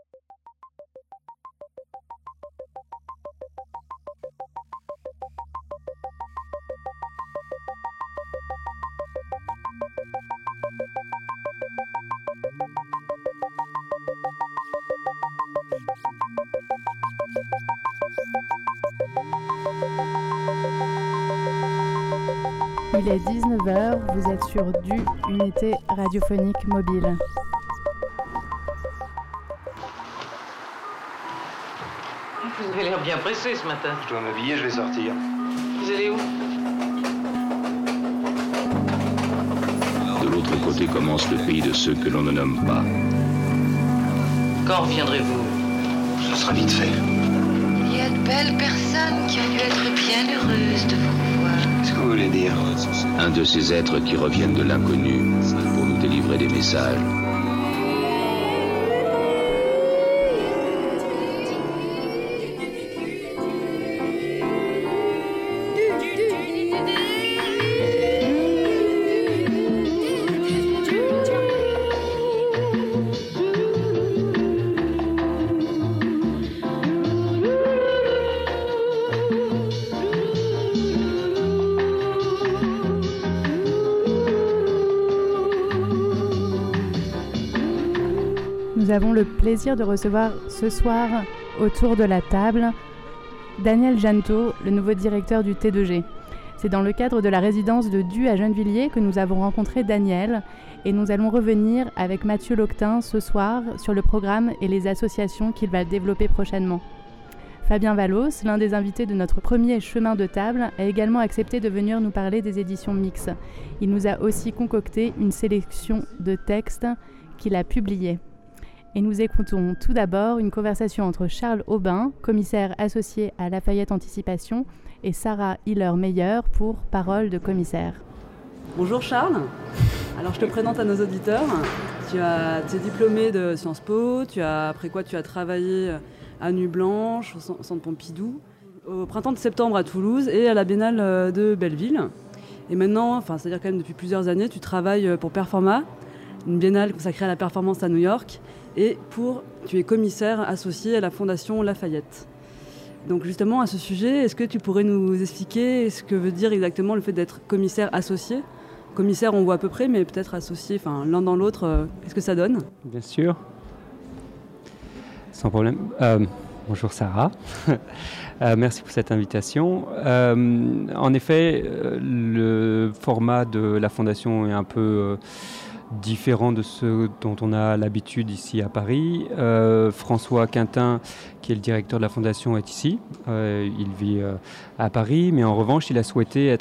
Il est 19h, vous êtes sur DU, unité radiophonique mobile. Vous avez l'air bien pressé ce matin. Je dois m'habiller, je vais sortir. Vous allez où? De l'autre côté commence le pays de ceux que l'on ne nomme pas. Quand reviendrez-vous? Ce sera vite fait. Il y a de belles personnes qui ont dû être bien heureuses de vous voir. Qu'est-ce que vous voulez dire? Un de ces êtres qui reviennent de l'inconnu pour nous délivrer des messages. Nous avons le plaisir de recevoir ce soir autour de la table Daniel Janto, le nouveau directeur du T2G. C'est dans le cadre de la résidence de DU à Gennevilliers que nous avons rencontré Daniel et nous allons revenir avec Mathieu Loctin ce soir sur le programme et les associations qu'il va développer prochainement. Fabien Vallos, l'un des invités de notre premier chemin de table, a également accepté de venir nous parler des éditions Mix. Il nous a aussi concocté une sélection de textes qu'il a publiés. Et nous écoutons tout d'abord une conversation entre Charles Aubin, commissaire associé à Lafayette Anticipation, et Sarah Hiller-Meyer pour Parole de commissaire. Bonjour Charles, alors je te présente à nos auditeurs. Tu es diplômé de Sciences Po, après quoi tu as travaillé à Nuit Blanche, au Centre Pompidou, au Printemps de Septembre à Toulouse et à la Biennale de Belleville. Et maintenant, c'est-à-dire quand même depuis plusieurs années, tu travailles pour Performa, une biennale consacrée à la performance à New York, et tu es commissaire associé à la Fondation Lafayette. Donc justement, à ce sujet, est-ce que tu pourrais nous expliquer ce que veut dire exactement le fait d'être commissaire associé ? Commissaire, on voit à peu près, mais peut-être associé, l'un dans l'autre, qu'est-ce que ça donne ? Bien sûr, sans problème. Bonjour Sarah, merci pour cette invitation. En effet, le format de la Fondation est un peu différent de ce dont on a l'habitude ici à Paris. François Quintin, qui est le directeur de la Fondation, est ici. Il vit à Paris, mais en revanche, il a souhaité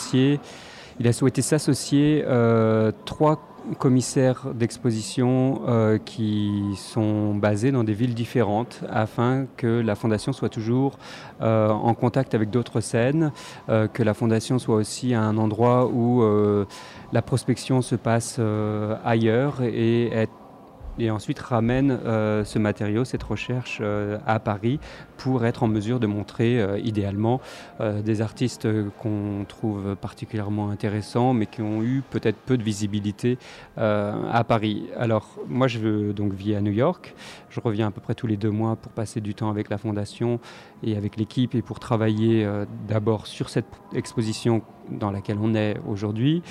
s'associer 3 commissaires d'exposition qui sont basés dans des villes différentes afin que la Fondation soit toujours en contact avec d'autres scènes, que la Fondation soit aussi à un endroit où la prospection se passe ailleurs et ensuite ramène ce matériau, cette recherche à Paris pour être en mesure de montrer idéalement des artistes qu'on trouve particulièrement intéressants mais qui ont eu peut-être peu de visibilité à Paris. Alors moi je vis à New York, je reviens à peu près tous les 2 mois pour passer du temps avec la Fondation et avec l'équipe et pour travailler d'abord sur cette exposition dans laquelle on est aujourd'hui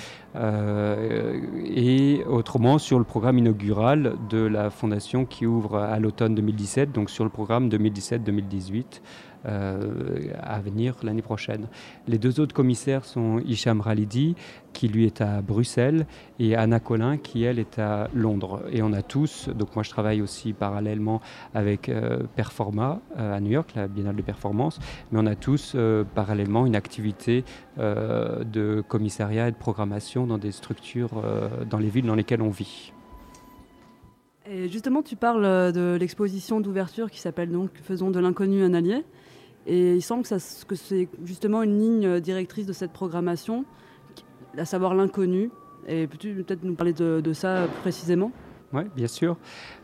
et autrement sur le programme inaugural de la Fondation qui ouvre à l'automne 2017, donc sur le programme 2017-2018 à venir l'année prochaine. Les 2 autres commissaires sont Hicham Ralidi, qui lui est à Bruxelles, et Anna Collin, qui elle est à Londres. Et on a tous, donc moi je travaille aussi parallèlement avec Performa à New York, la Biennale de performance, mais on a tous parallèlement une activité de commissariat et de programmation dans des structures dans les villes dans lesquelles on vit. Et justement, tu parles de l'exposition d'ouverture qui s'appelle donc « Faisons de l'inconnu un allié ». Et il semble que c'est justement une ligne directrice de cette programmation, à savoir l'inconnu. Et peux-tu peut-être nous parler de ça précisément ? Oui, bien sûr.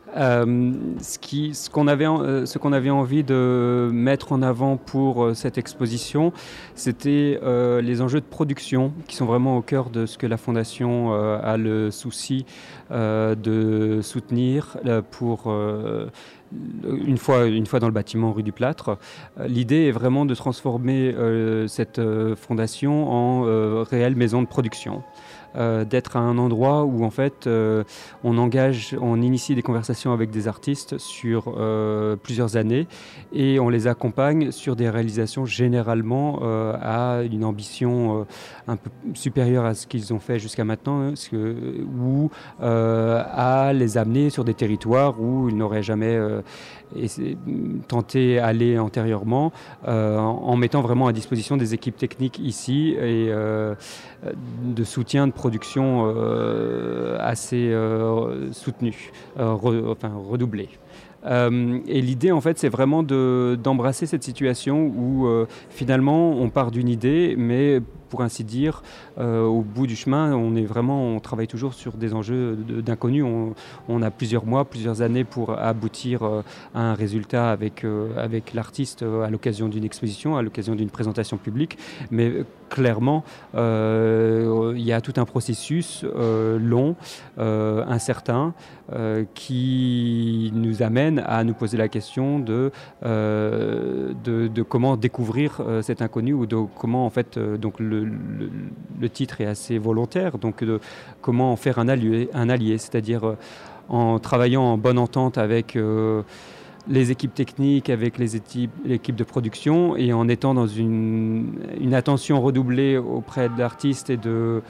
Ce qu'on avait envie de mettre en avant pour cette exposition, c'était les enjeux de production qui sont vraiment au cœur de ce que la Fondation a le souci de soutenir pour une fois dans le bâtiment rue du Plâtre. L'idée est vraiment de transformer cette fondation en réelle maison de production. D'être à un endroit où en fait on initie des conversations avec des artistes sur plusieurs années et on les accompagne sur des réalisations généralement à une ambition un peu supérieure à ce qu'ils ont fait jusqu'à maintenant, ou à les amener sur des territoires où ils n'auraient jamais tenté d'aller antérieurement, en mettant vraiment à disposition des équipes techniques ici et de soutien de production assez soutenu, redoublé. Et l'idée, en fait, c'est vraiment d'embrasser cette situation où finalement on part d'une idée, mais pour ainsi dire, au bout du chemin, on travaille toujours sur des enjeux d'inconnus. On a plusieurs mois, plusieurs années pour aboutir à un résultat avec l'artiste à l'occasion d'une exposition, à l'occasion d'une présentation publique. Mais clairement, il y a tout un processus long, incertain, qui nous amène à nous poser la question de comment découvrir cet inconnu, ou de comment en fait donc le titre est assez volontaire, donc comment en faire un allié, c'est-à-dire en travaillant en bonne entente avec les équipes techniques, avec l'équipe de production, et en étant dans une attention redoublée auprès de l'artiste et de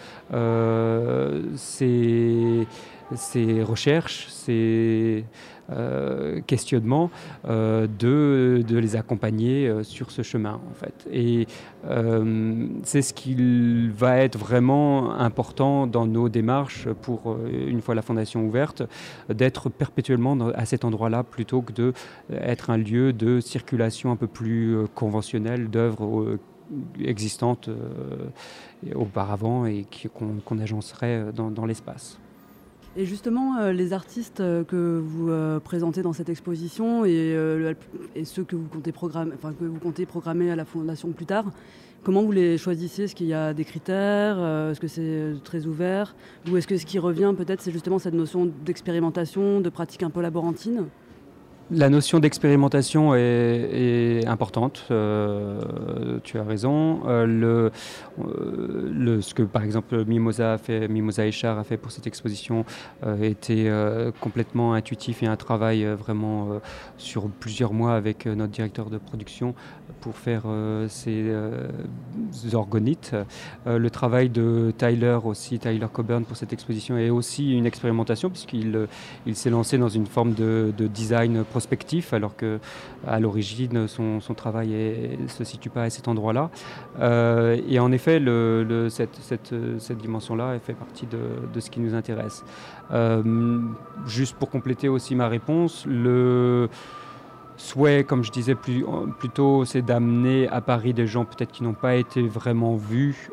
ses recherches, ses questionnements, de les accompagner sur ce chemin en fait. Et c'est ce qui va être vraiment important dans nos démarches pour, une fois la fondation ouverte, d'être perpétuellement à cet endroit-là plutôt que d'être un lieu de circulation un peu plus conventionnelle d'œuvres existantes auparavant et qu'on agencerait dans l'espace. Et justement, les artistes que vous présentez dans cette exposition et ceux que vous comptez programmer à la Fondation plus tard, comment vous les choisissez ? Est-ce qu'il y a des critères ? Est-ce que c'est très ouvert ? Ou est-ce que ce qui revient peut-être, c'est justement cette notion d'expérimentation, de pratique un peu laborantine ? La notion d'expérimentation est importante, tu as raison. Ce que par exemple Mimosa Echar a fait pour cette exposition était complètement intuitif, et un travail vraiment sur plusieurs mois avec notre directeur de production pour faire ces orgonites. Le travail de Tyler Coburn pour cette exposition est aussi une expérimentation, puisqu'il s'est lancé dans une forme de design prospectif, alors qu'à l'origine son travail ne se situe pas à cet endroit-là. Et en effet, cette dimension-là fait partie de ce qui nous intéresse. Juste pour compléter aussi ma réponse, le souhait, comme je disais plus tôt, c'est d'amener à Paris des gens peut-être qui n'ont pas été vraiment vus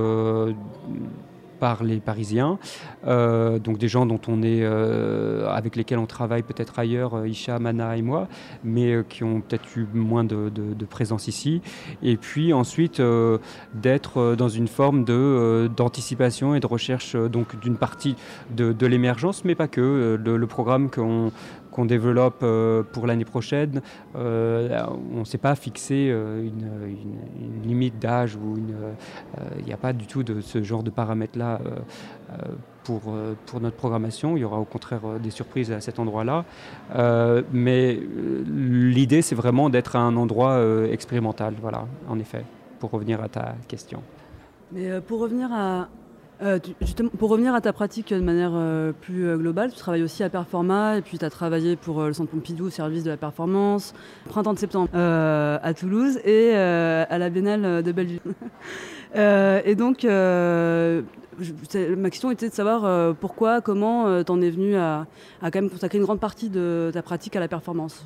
par les Parisiens, donc des gens dont avec lesquels on travaille peut-être ailleurs, Isha, Mana et moi, mais qui ont peut-être eu moins de présence ici. Et puis ensuite d'être dans une forme d'anticipation et de recherche donc d'une partie de l'émergence, mais pas que. Le programme qu'on développe pour l'année prochaine, on ne s'est pas fixé une limite d'âge, ou il n'y a pas du tout de ce genre de paramètres-là pour notre programmation. Il y aura au contraire des surprises à cet endroit-là. Mais l'idée, c'est vraiment d'être à un endroit expérimental, voilà, en effet, pour revenir à ta question. Mais pour revenir à ta pratique de manière plus globale, tu travailles aussi à Performa, et puis tu as travaillé pour le Centre Pompidou au service de la performance, Printemps de septembre à Toulouse, et à la Biennale de Belleville. Et donc, ma question était de savoir pourquoi, comment t'en es venu à quand même consacrer une grande partie de ta pratique à la performance.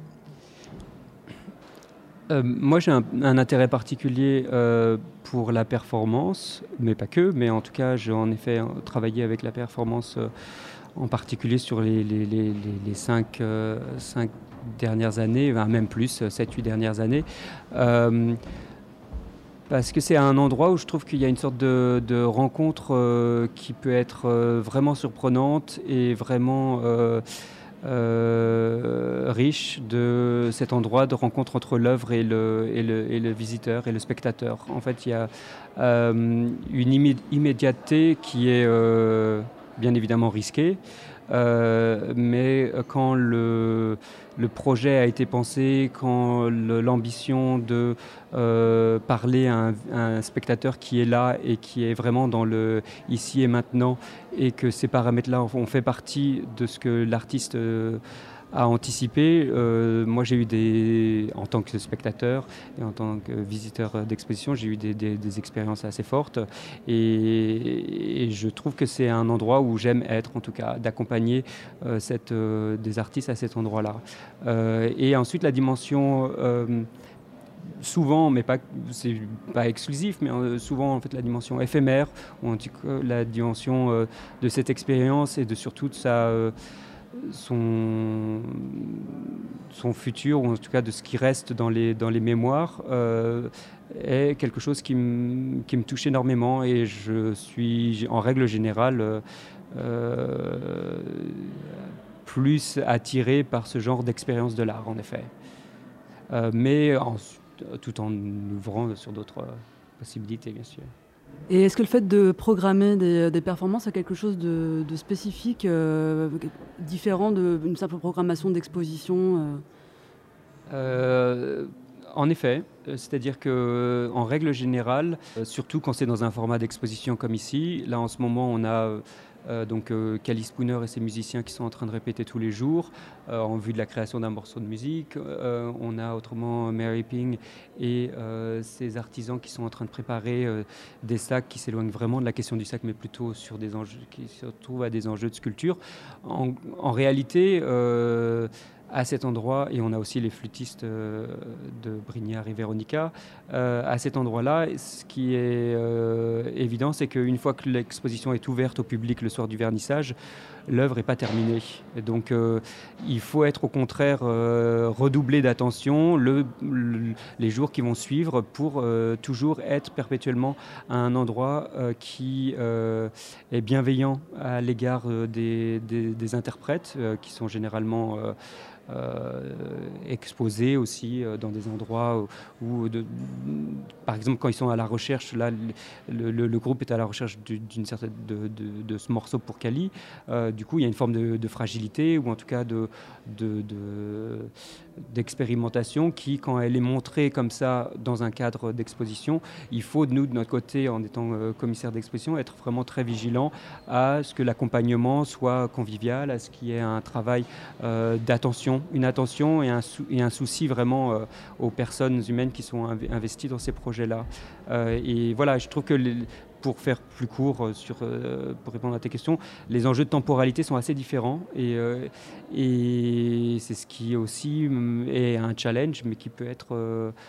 Moi, j'ai un intérêt particulier pour la performance, mais pas que. Mais en tout cas, j'ai en effet travaillé avec la performance en particulier sur les 5 dernières années, même plus, 7-8 dernières années. Parce que c'est un endroit où je trouve qu'il y a une sorte de rencontre qui peut être vraiment surprenante et vraiment riche de cet endroit de rencontre entre l'œuvre et le visiteur et le spectateur. En fait, il y a une immédiateté qui est bien évidemment risquée, mais quand le projet a été pensé, quand l'ambition de parler à un spectateur qui est là et qui est vraiment dans le ici et maintenant, et que ces paramètres-là ont fait partie de ce que l'artiste a anticipé. Moi, j'ai eu en tant que spectateur et en tant que visiteur d'exposition, j'ai eu des expériences assez fortes. Et je trouve que c'est un endroit où j'aime être, en tout cas, d'accompagner des artistes à cet endroit-là. Et ensuite, la dimension... souvent, mais c'est pas exclusif, mais souvent en fait la dimension éphémère, ou en tout cas la dimension de cette expérience et de surtout de son futur, ou en tout cas de ce qui reste dans les mémoires, est quelque chose qui me touche énormément, et je suis en règle générale plus attiré par ce genre d'expérience de l'art, en effet. Mais tout en ouvrant sur d'autres possibilités, bien sûr. Et est-ce que le fait de programmer des performances a quelque chose de spécifique, différent d'une simple programmation d'exposition En effet, c'est-à-dire qu'en règle générale, surtout quand c'est dans un format d'exposition comme ici, là en ce moment on a Cally Spooner et ses musiciens qui sont en train de répéter tous les jours en vue de la création d'un morceau de musique. On a autrement Mary Ping et ses artisans qui sont en train de préparer des sacs qui s'éloignent vraiment de la question du sac, mais plutôt sur des enjeux qui se retrouvent à des enjeux de sculpture. En réalité, à cet endroit, et on a aussi les flûtistes de Brignard et Véronica, à cet endroit-là, ce qui est évident, c'est qu'une fois que l'exposition est ouverte au public le soir du vernissage, l'œuvre n'est pas terminée. Et donc il faut être au contraire redoubler d'attention les jours qui vont suivre pour toujours être perpétuellement à un endroit qui est bienveillant à l'égard des interprètes qui sont généralement exposés aussi dans des endroits où par exemple quand ils sont à la recherche, là le groupe est à la recherche d'une certaine de ce morceau pour Cally, du coup il y a une forme de fragilité, ou en tout cas d'expérimentation qui, quand elle est montrée comme ça dans un cadre d'exposition, il faut, nous de notre côté, en étant commissaire d'exposition, être vraiment très vigilant à ce que l'accompagnement soit convivial, à ce qu'il y ait un travail d'attention, une attention et un souci vraiment aux personnes humaines qui sont investies dans ces projets-là. Et voilà, je trouve que pour faire plus court pour répondre à tes questions, les enjeux de temporalité sont assez différents, et c'est ce qui aussi est un challenge, mais qui peut être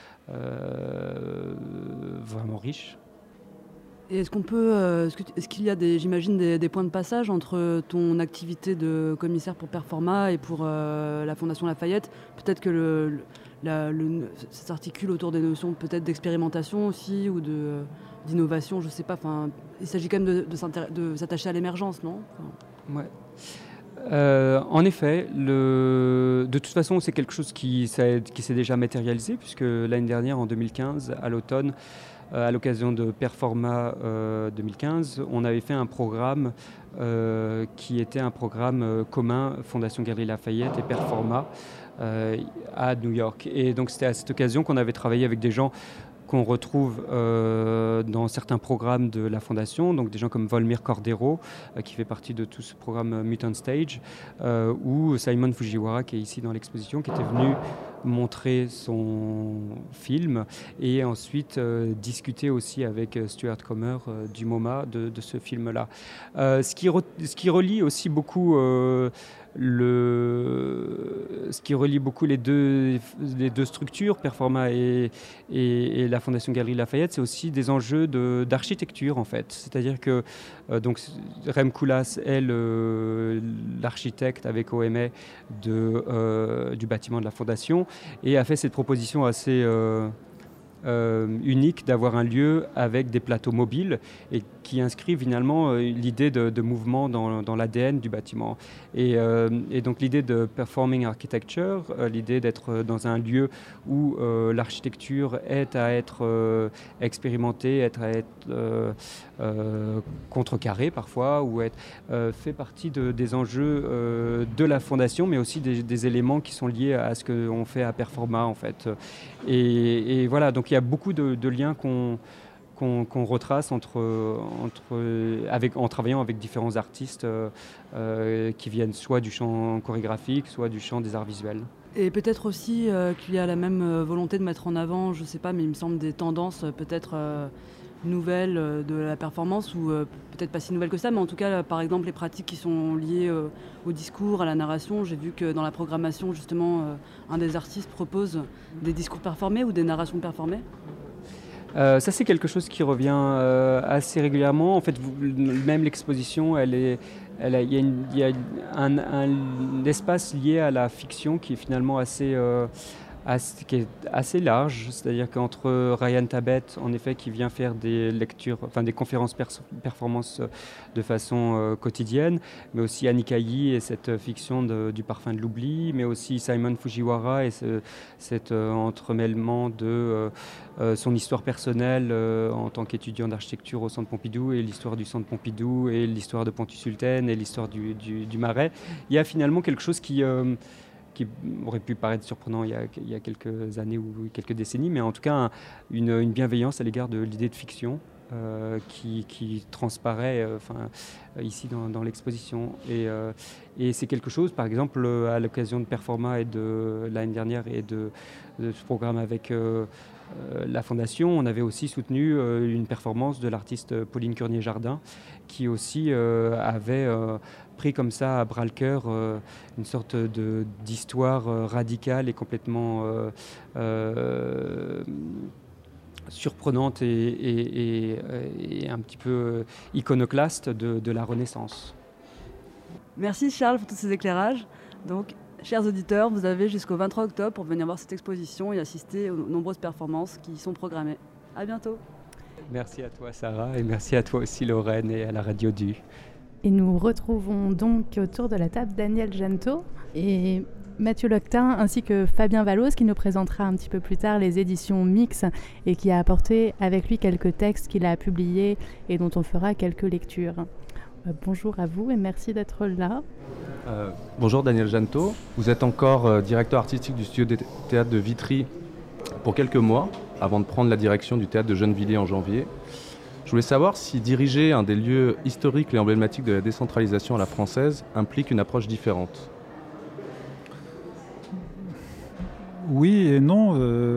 vraiment riche. Et est-ce qu'il y a j'imagine des points de passage entre ton activité de commissaire pour Performa et pour la Fondation Lafayette? Peut-être que ça s'articule autour des notions peut-être d'expérimentation aussi, ou d'innovation, je sais pas. Enfin, il s'agit quand même de s'attacher à l'émergence, non? Ouais. En effet, de toute façon, c'est quelque chose qui s'est déjà matérialisé, puisque l'année dernière, en 2015, à l'automne, à l'occasion de Performa 2015, on avait fait un programme qui était un programme commun Fondation Galeries Lafayette et Performa à New York. Et donc c'était à cette occasion qu'on avait travaillé avec des gens qu'on retrouve dans certains programmes de la Fondation, donc des gens comme Volmir Cordero, qui fait partie de tout ce programme Mutant Stage, ou Simon Fujiwara, qui est ici dans l'exposition, qui était venu montrer son film, et ensuite discuter aussi avec Stuart Comer du MoMA de ce film-là. Ce qui relie aussi beaucoup ce qui relie beaucoup les deux structures, Performa et la Fondation Galeries Lafayette, c'est aussi des enjeux d'architecture en fait. C'est-à-dire que donc Rem Koolhaas est l'architecte avec OMA du bâtiment de la Fondation et a fait cette proposition assez unique d'avoir un lieu avec des plateaux mobiles et qui inscrit finalement l'idée de mouvement dans l'ADN du bâtiment. Et donc l'idée de performing architecture, l'idée d'être dans un lieu où l'architecture est à être expérimentée, à être contrecarrée parfois, ou fait partie des enjeux de la Fondation, mais aussi des éléments qui sont liés à ce qu'on fait à Performa en fait. Et voilà, donc il y a beaucoup de liens qu'on retrace en travaillant avec différents artistes qui viennent soit du champ chorégraphique, soit du champ des arts visuels. Et peut-être aussi qu'il y a la même volonté de mettre en avant, je ne sais pas, mais il me semble des tendances peut-être nouvelles de la performance, ou peut-être pas si nouvelles que ça, mais en tout cas, par exemple, les pratiques qui sont liées au discours, à la narration. J'ai vu que dans la programmation, justement, un des artistes propose des discours performés ou des narrations performées. Ça, c'est quelque chose qui revient assez régulièrement. En fait, même l'exposition, il y a un espace lié à la fiction qui est finalement qui est assez large, c'est-à-dire qu'entre Ryan Tabet, en effet, qui vient faire des lectures, enfin des conférences performances de façon quotidienne, mais aussi Annika Yi et cette fiction du parfum de l'oubli, mais aussi Simon Fujiwara et cet entremêlement de son histoire personnelle en tant qu'étudiant d'architecture au Centre Pompidou, et l'histoire du Centre Pompidou, et l'histoire de Ponty-Sultan, et l'histoire du Marais. Il y a finalement quelque chose qui aurait pu paraître surprenant il y a quelques années ou quelques décennies, mais en tout cas une bienveillance à l'égard de l'idée de fiction qui transparaît ici dans l'exposition. Et c'est quelque chose, par exemple, à l'occasion de Performa et de l'année dernière et de ce programme avec la Fondation, on avait aussi soutenu une performance de l'artiste Pauline Curnier-Jardin qui aussi avait pris comme ça à bras-le-cœur une sorte d'histoire radicale et complètement surprenante et un petit peu iconoclaste de la Renaissance. Merci Charles pour tous ces éclairages. Donc, chers auditeurs, vous avez jusqu'au 23 octobre pour venir voir cette exposition et assister aux nombreuses performances qui y sont programmées. À bientôt. Merci à toi Sarah, et merci à toi aussi Lorraine et à la Radio Du. Et nous retrouvons donc autour de la table Daniel Janto et Mathieu Loctin ainsi que Fabien Vallos qui nous présentera un petit peu plus tard les éditions Mix et qui a apporté avec lui quelques textes qu'il a publiés et dont on fera quelques lectures. Bonjour à vous et merci d'être là. Bonjour Daniel Janto, vous êtes encore directeur artistique du studio de théâtre de Vitry pour quelques mois avant de prendre la direction du théâtre de Gennevilliers en janvier. Je voulais savoir si diriger un des lieux historiques et emblématiques de la décentralisation à la française implique une approche différente. Oui et non.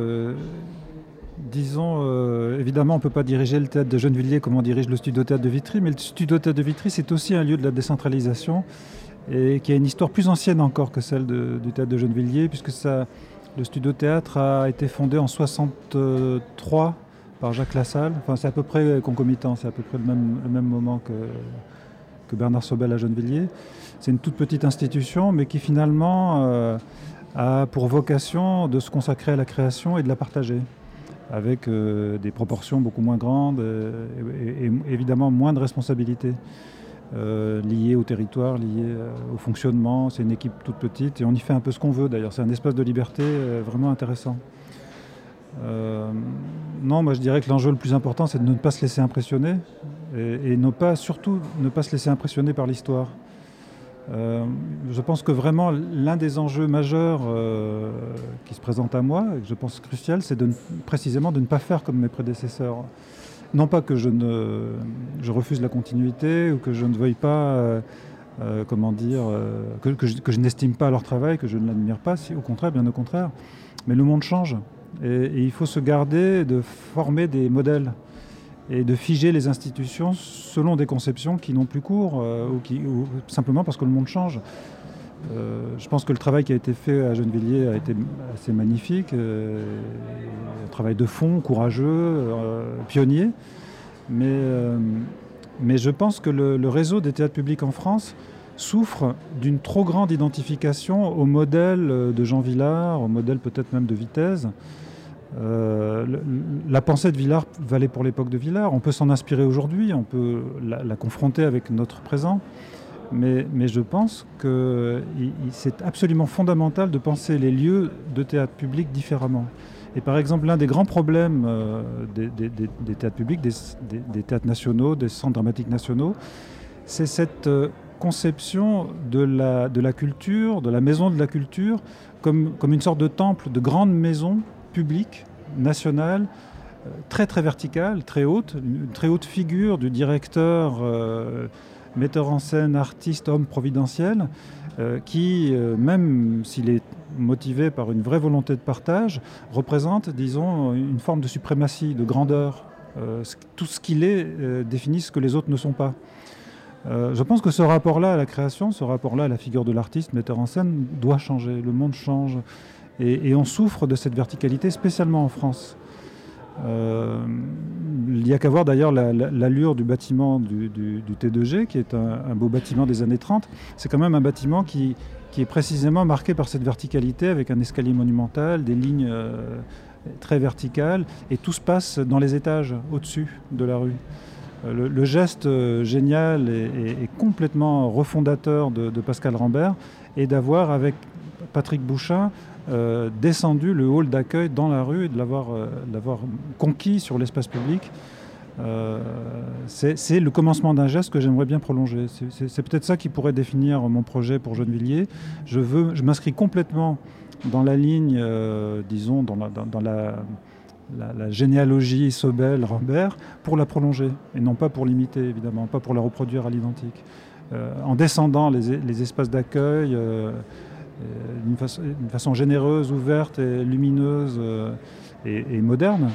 Évidemment, on ne peut pas diriger le théâtre de Gennevilliers comme on dirige le studio théâtre de Vitry, mais le studio théâtre de Vitry, c'est aussi un lieu de la décentralisation et qui a une histoire plus ancienne encore que celle du théâtre de Gennevilliers, puisque le studio théâtre a été fondé en 1963 par Jacques Lassalle. Enfin, c'est à peu près concomitant, c'est à peu près le même moment que Bernard Sobel à Gennevilliers. C'est une toute petite institution, mais qui finalement a pour vocation de se consacrer à la création et de la partager, avec des proportions beaucoup moins grandes et évidemment moins de responsabilités liées au territoire, liées au fonctionnement. C'est une équipe toute petite et on y fait un peu ce qu'on veut d'ailleurs. C'est un espace de liberté vraiment intéressant. Non, moi je dirais que l'enjeu le plus important, c'est de ne pas se laisser impressionner et surtout ne pas se laisser impressionner par l'histoire. Je pense que vraiment l'un des enjeux majeurs qui se présente à moi, et que je pense crucial, c'est précisément de ne pas faire comme mes prédécesseurs. Non pas que je refuse la continuité ou que je ne veuille pas, que je n'estime pas leur travail, que je ne l'admire pas, au contraire, bien au contraire. Mais le monde change et il faut se garder de former des modèles et de figer les institutions selon des conceptions qui n'ont plus cours ou simplement parce que le monde change. Je pense que le travail qui a été fait à Gennevilliers a été assez magnifique, un travail de fond, courageux, pionnier. Mais je pense que le réseau des théâtres publics en France souffre d'une trop grande identification au modèle de Jean Vilar, au modèle peut-être même de Vitesse. La pensée de Vilar valait pour l'époque de Vilar. On peut s'en inspirer aujourd'hui, on peut la confronter avec notre présent. Mais je pense que c'est absolument fondamental de penser les lieux de théâtre public différemment. Et par exemple, l'un des grands problèmes des théâtres publics, des théâtres nationaux, des centres dramatiques nationaux, c'est cette conception de la culture, de la maison de la culture, comme une sorte de temple, de grande maison publique, nationale, très très verticale, très haute, une très haute figure du directeur, metteur en scène, artiste, homme providentiel, qui, même s'il est motivé par une vraie volonté de partage, représente, disons, une forme de suprématie, de grandeur. Tout ce qu'il est définit ce que les autres ne sont pas. Je pense que ce rapport-là à la création, ce rapport-là à la figure de l'artiste, metteur en scène, doit changer. Le monde change. Et on souffre de cette verticalité, spécialement en France. Il n'y a qu'à voir d'ailleurs l'allure du bâtiment du T2G, qui est un beau bâtiment des années 30. C'est quand même un bâtiment qui est précisément marqué par cette verticalité, avec un escalier monumental, des lignes très verticales, et tout se passe dans les étages, au-dessus de la rue. Le geste génial et complètement refondateur de Pascal Rambert est d'avoir, avec Patrick Bouchain, descendu le hall d'accueil dans la rue et de l'avoir conquis sur l'espace public. C'est le commencement d'un geste que j'aimerais bien prolonger. C'est peut-être ça qui pourrait définir mon projet pour Gennevilliers. Je m'inscris complètement dans la ligne, disons, dans la généalogie Sobel-Rambert, pour la prolonger, et non pas pour l'imiter, évidemment, pas pour la reproduire à l'identique. En descendant les espaces d'accueil, d'une façon généreuse, ouverte et lumineuse et moderne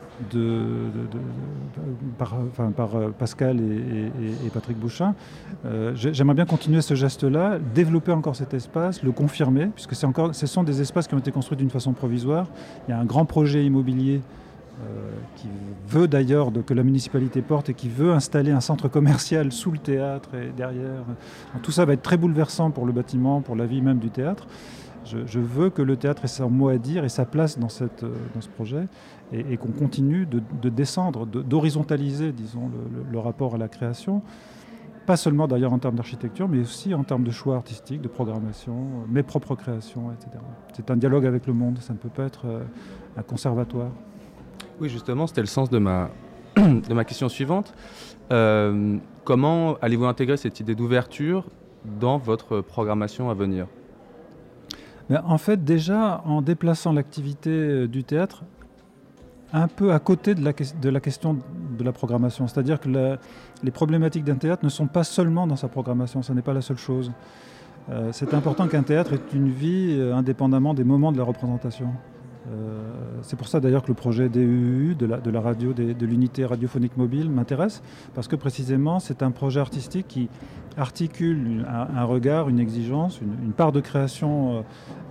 par Pascal et Patrick Bouchain. J'aimerais bien continuer ce geste-là, développer encore cet espace, le confirmer, puisque ce sont des espaces qui ont été construits d'une façon provisoire. Il y a un grand projet immobilier qui veut d'ailleurs que la municipalité porte et qui veut installer un centre commercial sous le théâtre et derrière. Tout ça va être très bouleversant pour le bâtiment, pour la vie même du théâtre. Je veux que le théâtre ait son mot à dire et sa place dans ce projet, et qu'on continue de descendre, d'horizontaliser, disons, le rapport à la création. Pas seulement d'ailleurs en termes d'architecture, mais aussi en termes de choix artistiques, de programmation, mes propres créations, etc. C'est un dialogue avec le monde, ça ne peut pas être un conservatoire. Oui, justement, c'était le sens de ma question suivante. Comment allez-vous intégrer cette idée d'ouverture dans votre programmation à venir ? En fait, déjà, en déplaçant l'activité du théâtre un peu à côté de la question de la programmation. C'est-à-dire que les problématiques d'un théâtre ne sont pas seulement dans sa programmation, ce n'est pas la seule chose. C'est important qu'un théâtre ait une vie indépendamment des moments de la représentation. C'est pour ça d'ailleurs que le projet DUU, de la radio, de l'unité radiophonique mobile, m'intéresse, parce que précisément c'est un projet artistique qui articule un regard, une exigence, une part de création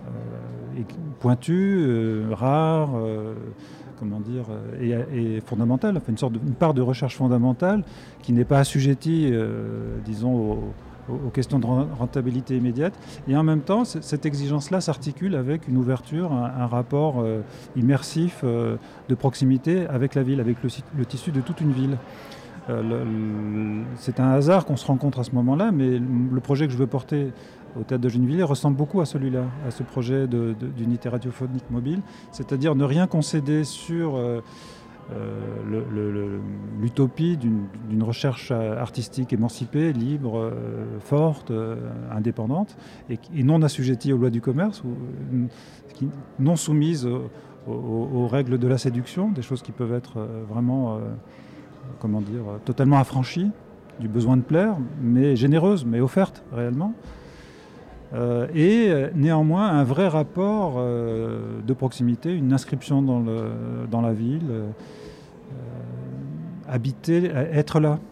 pointue, rare, et fondamentale, enfin une part de recherche fondamentale qui n'est pas assujettie, disons, aux questions de rentabilité immédiate. Et en même temps, cette exigence-là s'articule avec une ouverture, un rapport immersif de proximité avec la ville, avec le tissu de toute une ville. C'est un hasard qu'on se rencontre à ce moment-là, mais le projet que je veux porter au Théâtre de Gennevilliers ressemble beaucoup à celui-là, à ce projet d'unité radiophonique mobile, c'est-à-dire ne rien concéder sur l'utopie d'une recherche artistique émancipée, libre, forte, indépendante, et non assujettie aux lois du commerce, non soumise aux règles de la séduction, des choses qui peuvent être vraiment, totalement affranchies du besoin de plaire, mais généreuses, mais offertes réellement. Et néanmoins un vrai rapport de proximité, une inscription dans la ville, habiter, être là.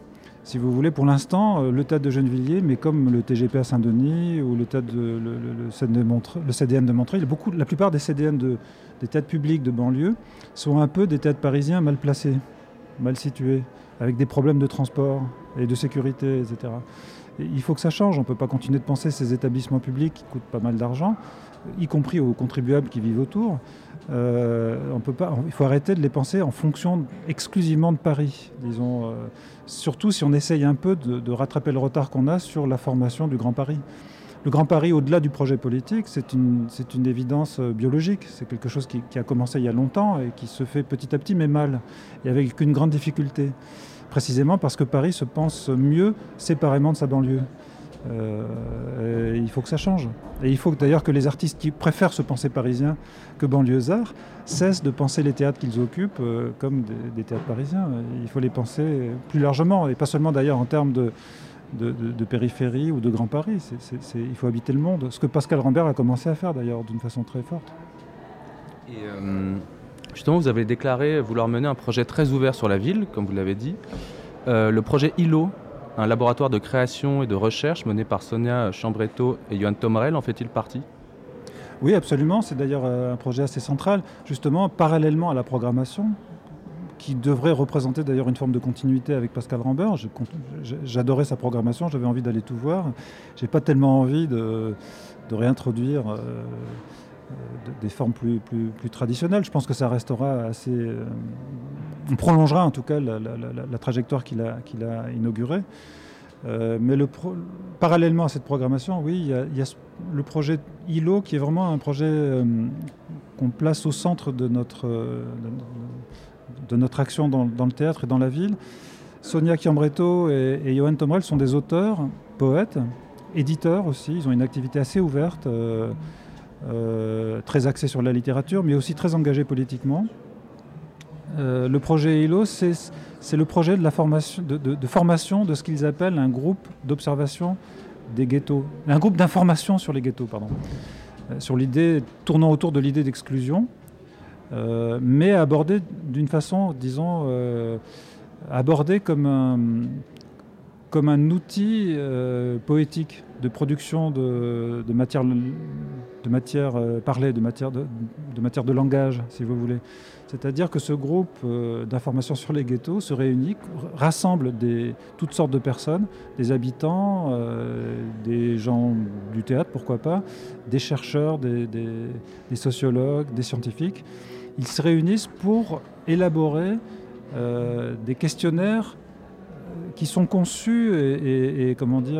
Si vous voulez, pour l'instant, le théâtre de Gennevilliers, mais comme le TGP à Saint-Denis ou le théâtre le CDN de Montreuil, la plupart des CDN des théâtres publics de banlieue sont un peu des théâtres parisiens mal placés, mal situés, avec des problèmes de transport et de sécurité, etc. Et il faut que ça change. On ne peut pas continuer de penser ces établissements publics qui coûtent pas mal d'argent, y compris aux contribuables qui vivent autour. Il faut arrêter de les penser en fonction exclusivement de Paris, disons. Surtout si on essaye un peu de rattraper le retard qu'on a sur la formation du Grand Paris. Le Grand Paris, au-delà du projet politique, c'est une évidence biologique. C'est quelque chose qui a commencé il y a longtemps et qui se fait petit à petit, mais mal, et avec une grande difficulté. Précisément parce que Paris se pense mieux séparément de sa banlieue. Il faut que ça change. Et il faut d'ailleurs que les artistes qui préfèrent se penser parisiens que banlieusards cessent de penser les théâtres qu'ils occupent comme des théâtres parisiens. Il faut les penser plus largement, et pas seulement d'ailleurs en termes de périphérie ou de Grand Paris. Il faut habiter le monde. Ce que Pascal Rambert a commencé à faire d'ailleurs d'une façon très forte. Et justement, vous avez déclaré vouloir mener un projet très ouvert sur la ville, comme vous l'avez dit. Le projet ILO, un laboratoire de création et de recherche mené par Sonia Chambretto et Johan Tomrel, en fait-il partie ? Oui, absolument. C'est d'ailleurs un projet assez central, justement, parallèlement à la programmation, qui devrait représenter d'ailleurs une forme de continuité avec Pascal Rambert. J'adorais sa programmation, j'avais envie d'aller tout voir. Je n'ai pas tellement envie de réintroduire des formes plus traditionnelles. Je pense que ça restera assez... on prolongera en tout cas la trajectoire qu'il a inaugurée. Mais parallèlement à cette programmation, oui, il y a le projet ILO qui est vraiment un projet qu'on place au centre de notre action dans le théâtre et dans la ville. Sonia Chambretto et Johan Tomrel sont des auteurs, poètes, éditeurs aussi. Ils ont une activité assez ouverte, très axée sur la littérature, mais aussi très engagée politiquement. Le projet ILO, c'est le projet de formation de ce qu'ils appellent un groupe d'observation des ghettos, un groupe d'information sur les ghettos, pardon, tournant autour de l'idée d'exclusion, mais abordé d'une façon, disons, abordé comme un outil poétique de production de matière parlée, de matière de langage, si vous voulez. C'est-à-dire que ce groupe d'information sur les ghettos se réunit, rassemble toutes sortes de personnes, des habitants, des gens du théâtre, pourquoi pas, des chercheurs, des sociologues, des scientifiques. Ils se réunissent pour élaborer des questionnaires qui sont conçus et comment dire,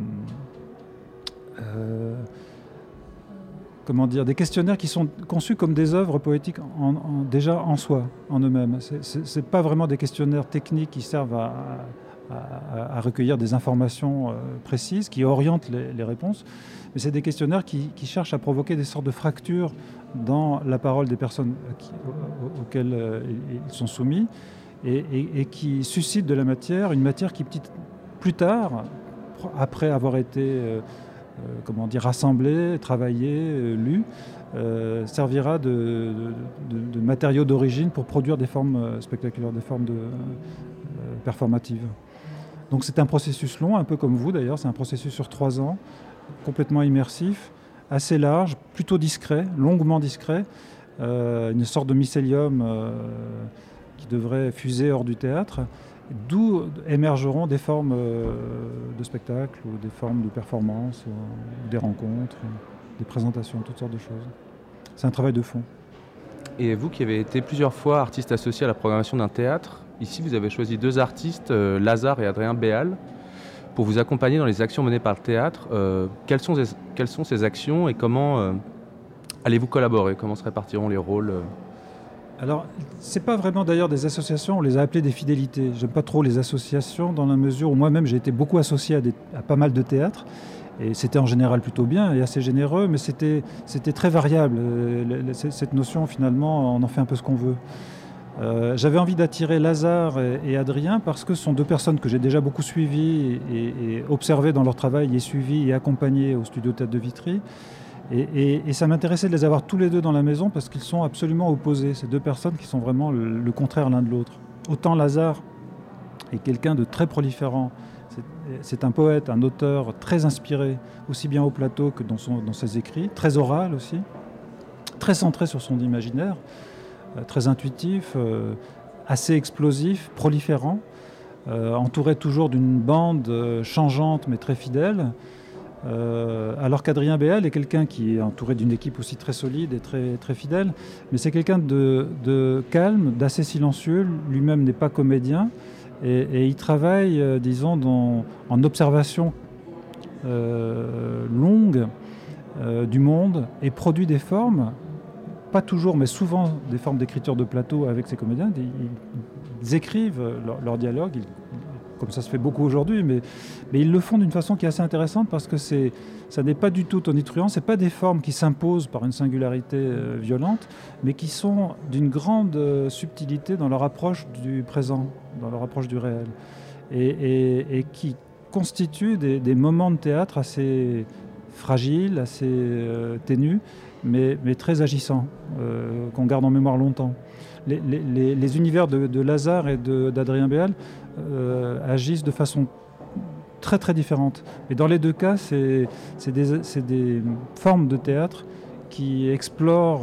des questionnaires qui sont conçus comme des œuvres poétiques déjà en soi, en eux-mêmes. C'est pas vraiment des questionnaires techniques qui servent à recueillir des informations précises, qui orientent les réponses, mais c'est des questionnaires qui cherchent à provoquer des sortes de fractures dans la parole des personnes auxquelles ils sont soumis, et qui suscitent de la matière, une matière qui plus tard, après avoir été rassemblée, travaillée, lue, servira de matériaux d'origine pour produire des formes spectaculaires, des formes performatives. Donc c'est un processus long, un peu comme vous d'ailleurs, c'est un processus sur 3 ans, complètement immersif, assez large, plutôt discret, longuement discret, une sorte de mycélium qui devrait fuser hors du théâtre, d'où émergeront des formes de spectacle ou des formes de performance, ou des rencontres, des présentations, toutes sortes de choses. C'est un travail de fond. Et vous qui avez été plusieurs fois artiste associé à la programmation d'un théâtre, ici vous avez choisi 2 artistes, Lazare et Adrien Béal, pour vous accompagner dans les actions menées par le théâtre. Quelles sont ces actions et comment allez-vous collaborer ? Comment se répartiront les rôles Alors, c'est pas vraiment d'ailleurs des associations, on les a appelées des fidélités. J'aime pas trop les associations dans la mesure où moi-même j'ai été beaucoup associé à pas mal de théâtres. Et c'était en général plutôt bien et assez généreux, mais c'était très variable. Cette notion, finalement, on en fait un peu ce qu'on veut. J'avais envie d'attirer Lazare et Adrien parce que ce sont 2 personnes que j'ai déjà beaucoup suivies et observées dans leur travail et suivies et accompagnées au studio Théâtre de Vitry. Et ça m'intéressait de les avoir tous les 2 dans la maison parce qu'ils sont absolument opposés. Ces 2 personnes qui sont vraiment le contraire l'un de l'autre. Autant Lazare est quelqu'un de très proliférant. C'est un poète, un auteur très inspiré, aussi bien au plateau que dans ses écrits, très oral aussi, très centré sur son imaginaire, très intuitif, assez explosif, proliférant, entouré toujours d'une bande changeante mais très fidèle. Alors qu'Adrien Béal est quelqu'un qui est entouré d'une équipe aussi très solide et très, très fidèle, mais c'est quelqu'un de calme, d'assez silencieux, lui-même n'est pas comédien, et il travaille, disons, en observation longue du monde, et produit des formes, pas toujours, mais souvent des formes d'écriture de plateau avec ses comédiens. Ils écrivent leur dialogue, comme ça se fait beaucoup aujourd'hui, mais ils le font d'une façon qui est assez intéressante parce que ça n'est pas du tout tonitruant, ce n'est pas des formes qui s'imposent par une singularité violente, mais qui sont d'une grande subtilité dans leur approche du présent, dans leur approche du réel, et qui constituent des moments de théâtre assez fragiles, assez ténus, mais très agissants, qu'on garde en mémoire longtemps. Les univers de Lazare et d'Adrien Béal agissent de façon très très différente. Et dans les deux cas, c'est des formes de théâtre qui explorent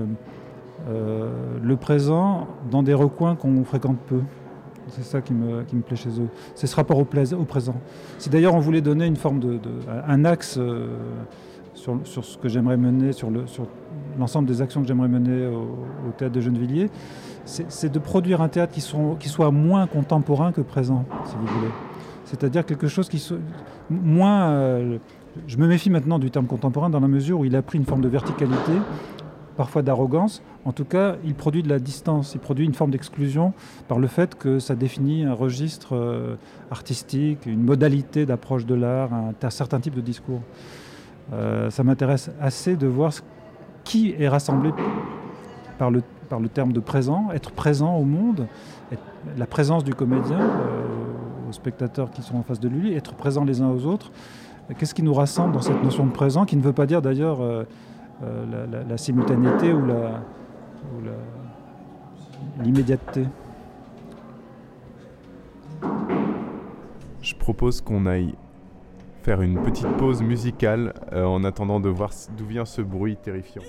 le présent dans des recoins qu'on fréquente peu. C'est ça qui me plaît chez eux. C'est ce rapport au présent. Si d'ailleurs on voulait donner une forme un axe sur ce que j'aimerais mener, sur l'ensemble des actions que j'aimerais mener au Théâtre de Gennevilliers, c'est de produire un théâtre qui soit moins contemporain que présent, si vous voulez. C'est-à-dire quelque chose qui soit moins... je me méfie maintenant du terme contemporain dans la mesure où il a pris une forme de verticalité, parfois d'arrogance. En tout cas, il produit de la distance, il produit une forme d'exclusion par le fait que ça définit un registre artistique, une modalité d'approche de l'art, un certain type de discours. Ça m'intéresse assez de voir qui est rassemblé par le terme de présent, être présent au monde, la présence du comédien, aux spectateurs qui sont en face de lui, être présent les uns aux autres. Qu'est-ce qui nous rassemble dans cette notion de présent, qui ne veut pas dire d'ailleurs la simultanéité ou l'immédiateté. Je propose qu'on aille faire une petite pause musicale en attendant de voir d'où vient ce bruit terrifiant.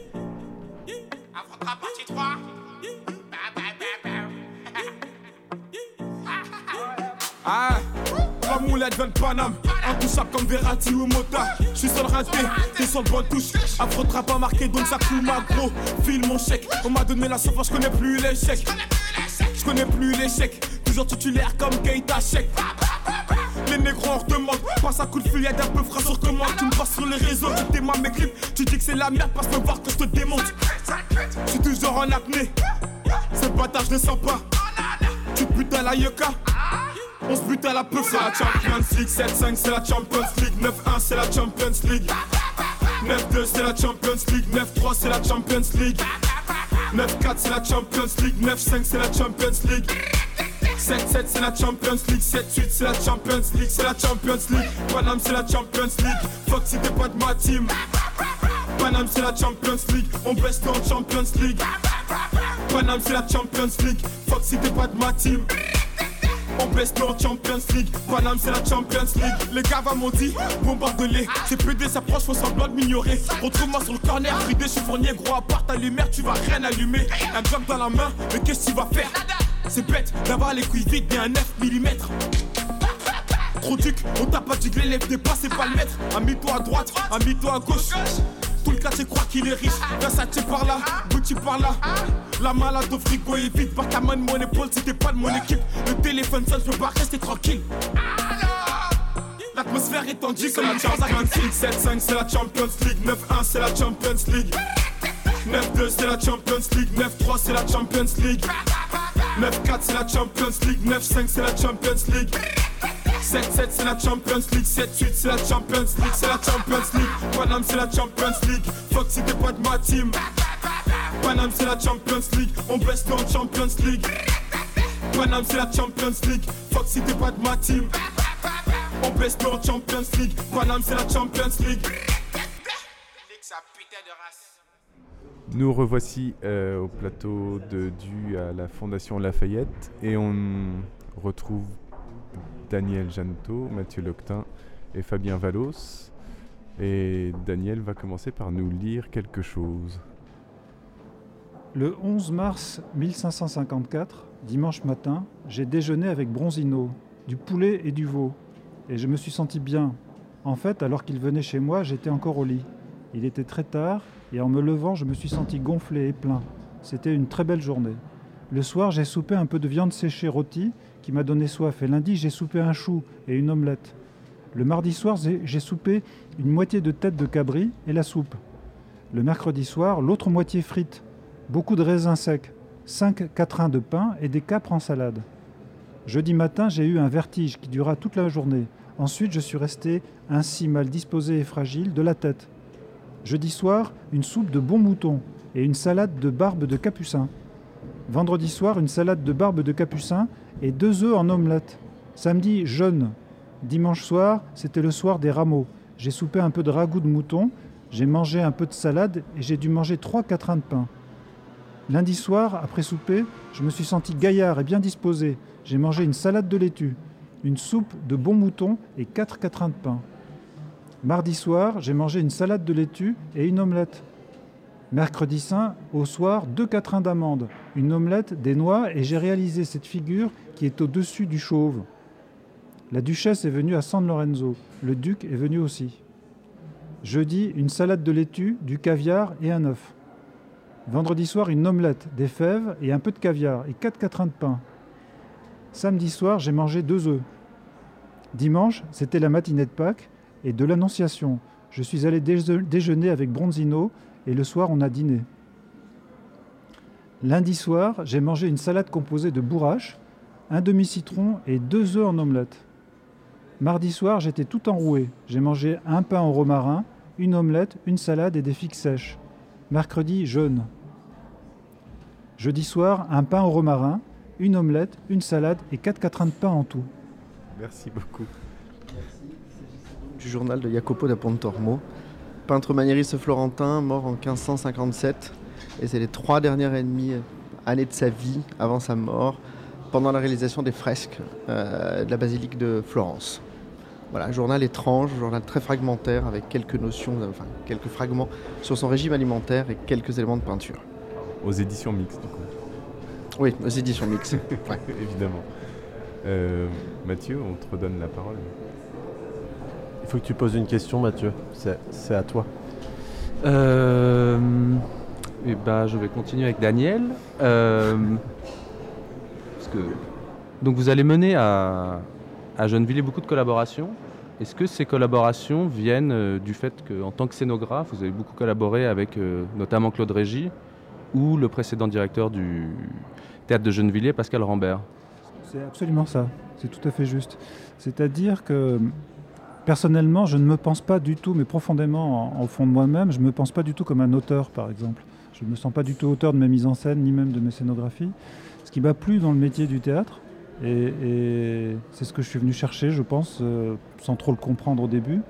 Ah, la moulette vient de Paname, intouchable comme Verratti ou Mota. J'suis sur le raté, t'es sur le bon touche. Affrontera pas marqué donc ça coule ma gros. File mon chèque, on m'a donné la sauce, j'connais plus l'échec. J'connais plus l'échec, toujours titulaire comme Keita Sheik. Les négros on redemande, passe un coup de fil, y'a d'un peu frais sur commande. Tu me passes sur les réseaux, tu démarres mes clips. Tu dis que c'est la merde, passe me voir que je te démonte. J'suis toujours en apnée, ce bâtard je le sens pas. Tu te butes à la yucca, on se bute à la peu. C'est la Champions League, 7-5 c'est la Champions League, 9-1 c'est la Champions League, 9-2 c'est la Champions League, 9-3 c'est la Champions League, 9-4 c'est la Champions League, 9-5 c'est la Champions League, 7-7 c'est la Champions League, 7-8 c'est la Champions League, c'est la Champions League. Paname c'est la Champions League, fuck si t'es pas de ma team. Paname c'est la Champions League, on baisse en Champions League. Paname c'est la Champions League, fuck si t'es pas de ma team. On baisse en Champions League, Paname c'est la Champions League. Les gars m'ont dit, bombarde-les. C'est PD s'approche, faut semblant de m'ignorer. Retrouve-moi sur le corner, fridé, chiffonnier, gros à part ta lumière, tu vas rien allumer. Un job dans la main, mais qu'est-ce que tu vas faire? C'est bête d'avoir les couilles vides et un 9 mm. Trop duc, on t'a pas dit que l'élève dépasse, c'est pas le maître. Amie-toi à droite, amie-toi à gauche. Tout le quartier croit qu'il est riche. Versace par là, Gucci par là. La malade au frigo est vide. Par ta main de mon épaule si t'es pas de mon équipe. Le téléphone sonne, je peux pas rester tranquille. L'atmosphère est tendue, c'est la Champions League. 7-5 c'est la Champions League, 9-1 c'est la Champions League, 9-2 c'est la Champions League, 9-3 c'est la Champions League, 9-4 c'est la Champions League, 9-5 c'est la Champions League, 7-7 c'est la Champions League, 7-8 c'est la Champions League, c'est la Champions League. Paname c'est la Champions League, fuck si t'es pas de ma team. Paname c'est la Champions League, on baisse en Champions League. Paname c'est la Champions League, fuck si t'es pas de ma team. On baisse en Champions League, Paname c'est la Champions League. Nous revoici au plateau dû à la Fondation Lafayette et on retrouve Daniel Janto, Mathieu Loctin et Fabien Vallos. Et Daniel va commencer par nous lire quelque chose. Le 11 mars 1554, dimanche matin, j'ai déjeuné avec Bronzino, du poulet et du veau, et je me suis senti bien. En fait, alors qu'il venait chez moi, j'étais encore au lit. Il était très tard, et en me levant, je me suis senti gonflé et plein. C'était une très belle journée. Le soir, j'ai soupé un peu de viande séchée rôtie, qui m'a donné soif, et lundi, j'ai soupé un chou et une omelette. Le mardi soir, j'ai soupé une moitié de tête de cabri et la soupe. Le mercredi soir, l'autre moitié frite. Beaucoup de raisins secs, 5 quatrains de pain et des capres en salade. Jeudi matin, j'ai eu un vertige qui dura toute la journée. Ensuite, je suis resté ainsi mal disposé et fragile de la tête. Jeudi soir, une soupe de bon mouton et une salade de barbe de capucin. Vendredi soir, une salade de barbe de capucin et 2 œufs en omelette. Samedi, jeûne. Dimanche soir, c'était le soir des rameaux. J'ai soupé un peu de ragoût de mouton, j'ai mangé un peu de salade et j'ai dû manger 3 quatrains de pain. Lundi soir, après souper, je me suis senti gaillard et bien disposé. J'ai mangé une salade de laitue, une soupe de bon mouton et 4 quatrains de pain. Mardi soir, j'ai mangé une salade de laitue et une omelette. Mercredi saint, au soir, 2 quatrains d'amandes, une omelette, des noix et j'ai réalisé cette figure qui est au-dessus du chauve. La duchesse est venue à San Lorenzo, le duc est venu aussi. Jeudi, une salade de laitue, du caviar et un œuf. Vendredi soir, une omelette, des fèves et un peu de caviar et 4 quatrains de pain. Samedi soir, j'ai mangé 2 œufs. Dimanche, c'était la matinée de Pâques et de l'Annonciation. Je suis allé déjeuner avec Bronzino et le soir, on a dîné. Lundi soir, j'ai mangé une salade composée de bourrache, un demi-citron et 2 œufs en omelette. Mardi soir, j'étais tout enroué. J'ai mangé un pain au romarin, une omelette, une salade et des figues sèches. Mercredi, jeûne. Jeudi soir, un pain au romarin, une omelette, une salade et 4 quatrains de pain en tout. Merci beaucoup. Du journal de Jacopo da Pontormo, peintre maniériste florentin, mort en 1557. Et c'est les 3 dernières et demie années de sa vie avant sa mort, pendant la réalisation des fresques de la basilique de Florence. Voilà, journal étrange, journal très fragmentaire avec quelques notions, quelques fragments sur son régime alimentaire et quelques éléments de peinture. Aux éditions Mix, du coup. Oui, aux éditions Mix. Ouais. Évidemment. Mathieu, on te redonne la parole. Il faut que tu poses une question, Mathieu. C'est à toi. Je vais continuer avec Daniel. Donc vous allez mener à Gennevilliers beaucoup de collaborations. Est-ce que ces collaborations viennent du fait qu'en tant que scénographe, vous avez beaucoup collaboré avec notamment Claude Régis ou le précédent directeur du théâtre de Gennevilliers, Pascal Rambert? C'est absolument ça, c'est tout à fait juste. C'est-à-dire que personnellement, je ne me pense pas du tout, mais profondément au fond de moi-même, je ne me pense pas du tout comme un auteur, par exemple. Je ne me sens pas du tout auteur de mes mises en scène, ni même de mes scénographies. Ce qui m'a plu dans le métier du théâtre, et c'est ce que je suis venu chercher, je pense, sans trop le comprendre au début,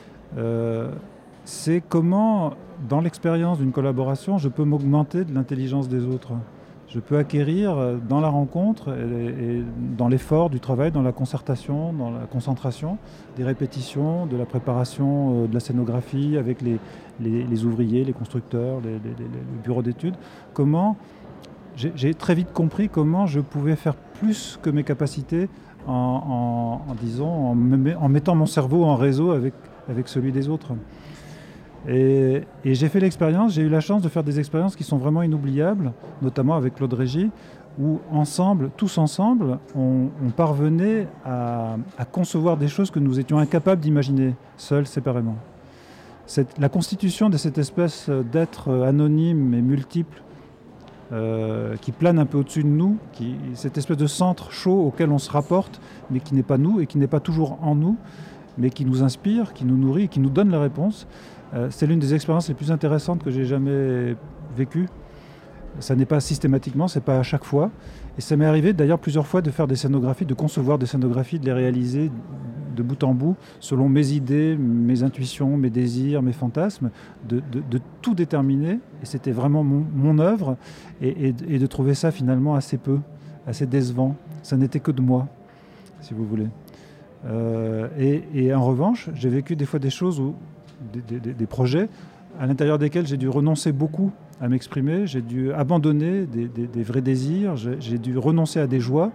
c'est comment, dans l'expérience d'une collaboration, je peux m'augmenter de l'intelligence des autres. Je peux acquérir dans la rencontre et dans l'effort du travail, dans la concertation, dans la concentration, des répétitions, de la préparation de la scénographie avec les ouvriers, les constructeurs, les bureaux d'études. Comment j'ai très vite compris comment je pouvais faire plus que mes capacités en mettant mon cerveau en réseau avec celui des autres. Et j'ai fait l'expérience, j'ai eu la chance de faire des expériences qui sont vraiment inoubliables, notamment avec Claude Régis, où ensemble, tous ensemble, on parvenait à concevoir des choses que nous étions incapables d'imaginer, seuls, séparément. La constitution de cette espèce d'être anonyme et multiple, qui plane un peu au-dessus de nous, cette espèce de centre chaud auquel on se rapporte, mais qui n'est pas nous et qui n'est pas toujours en nous, mais qui nous inspire, qui nous nourrit et qui nous donne la réponse. C'est l'une des expériences les plus intéressantes que j'ai jamais vécues. Ça n'est pas systématiquement, c'est pas à chaque fois. Et ça m'est arrivé d'ailleurs plusieurs fois de faire des scénographies, de concevoir des scénographies, de les réaliser de bout en bout, selon mes idées, mes intuitions, mes désirs, mes fantasmes, de tout déterminer. Et c'était vraiment mon œuvre. Et de trouver ça finalement assez décevant. Ça n'était que de moi, si vous voulez. Et en revanche, j'ai vécu des fois des choses, des projets à l'intérieur desquels j'ai dû renoncer beaucoup à m'exprimer, j'ai dû abandonner des vrais désirs, j'ai dû renoncer à des joies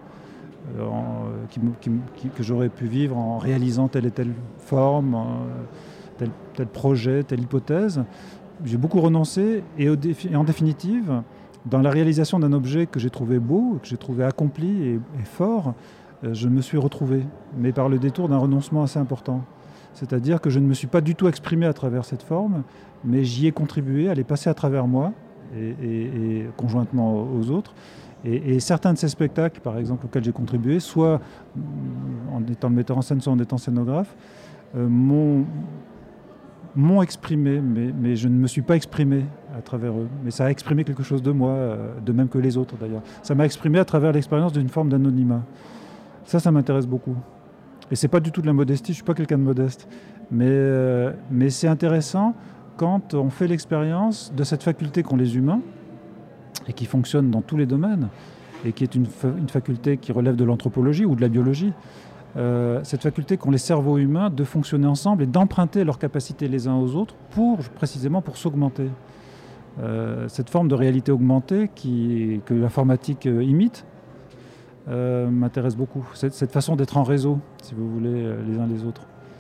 que j'aurais pu vivre en réalisant telle et telle forme, tel projet, telle hypothèse. J'ai beaucoup renoncé et en définitive, dans la réalisation d'un objet que j'ai trouvé beau, que j'ai trouvé accompli et fort, je me suis retrouvé, mais par le détour d'un renoncement assez important. C'est-à-dire que je ne me suis pas du tout exprimé à travers cette forme, mais j'y ai contribué, elle est passée à travers moi et conjointement aux autres. Et certains de ces spectacles, par exemple, auxquels j'ai contribué, soit en étant le metteur en scène, soit en étant scénographe, m'ont exprimé, mais je ne me suis pas exprimé à travers eux. Mais ça a exprimé quelque chose de moi, de même que les autres d'ailleurs. Ça m'a exprimé à travers l'expérience d'une forme d'anonymat. Ça m'intéresse beaucoup. Et c'est pas du tout de la modestie, je suis pas quelqu'un de modeste. Mais c'est intéressant quand on fait l'expérience de cette faculté qu'ont les humains, et qui fonctionne dans tous les domaines, et qui est une faculté qui relève de l'anthropologie ou de la biologie, cette faculté qu'ont les cerveaux humains de fonctionner ensemble et d'emprunter leurs capacités les uns aux autres précisément pour s'augmenter. Cette forme de réalité augmentée que l'informatique imite m'intéresse beaucoup. Cette façon d'être en réseau, si vous voulez, les uns les autres.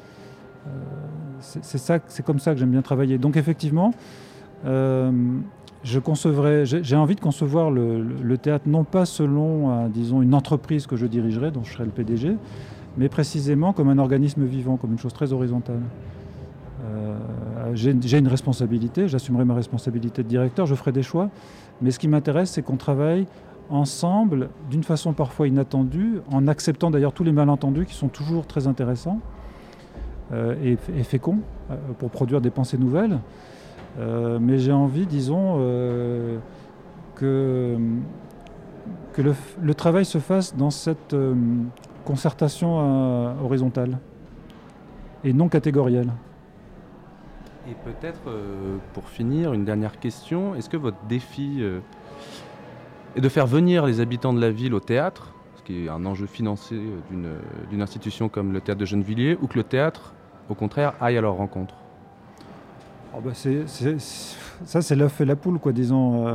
C'est comme ça que j'aime bien travailler. Donc effectivement, j'ai envie de concevoir le théâtre non pas selon, disons, une entreprise que je dirigerai, dont je serai le PDG, mais précisément comme un organisme vivant, comme une chose très horizontale. J'ai une responsabilité, j'assumerai ma responsabilité de directeur, je ferai des choix, mais ce qui m'intéresse, c'est qu'on travaille ensemble, d'une façon parfois inattendue, en acceptant d'ailleurs tous les malentendus qui sont toujours très intéressants et féconds pour produire des pensées nouvelles. Mais j'ai envie, disons, que le travail se fasse dans cette concertation horizontale et non catégorielle. Et peut-être, pour finir, une dernière question. Est-ce que votre défi est de faire venir les habitants de la ville au théâtre, ce qui est un enjeu financier d'une institution comme le théâtre de Gennevilliers, ou que le théâtre, au contraire, aille à leur rencontre ? Oh bah ça, c'est l'œuf et la poule, quoi, disons.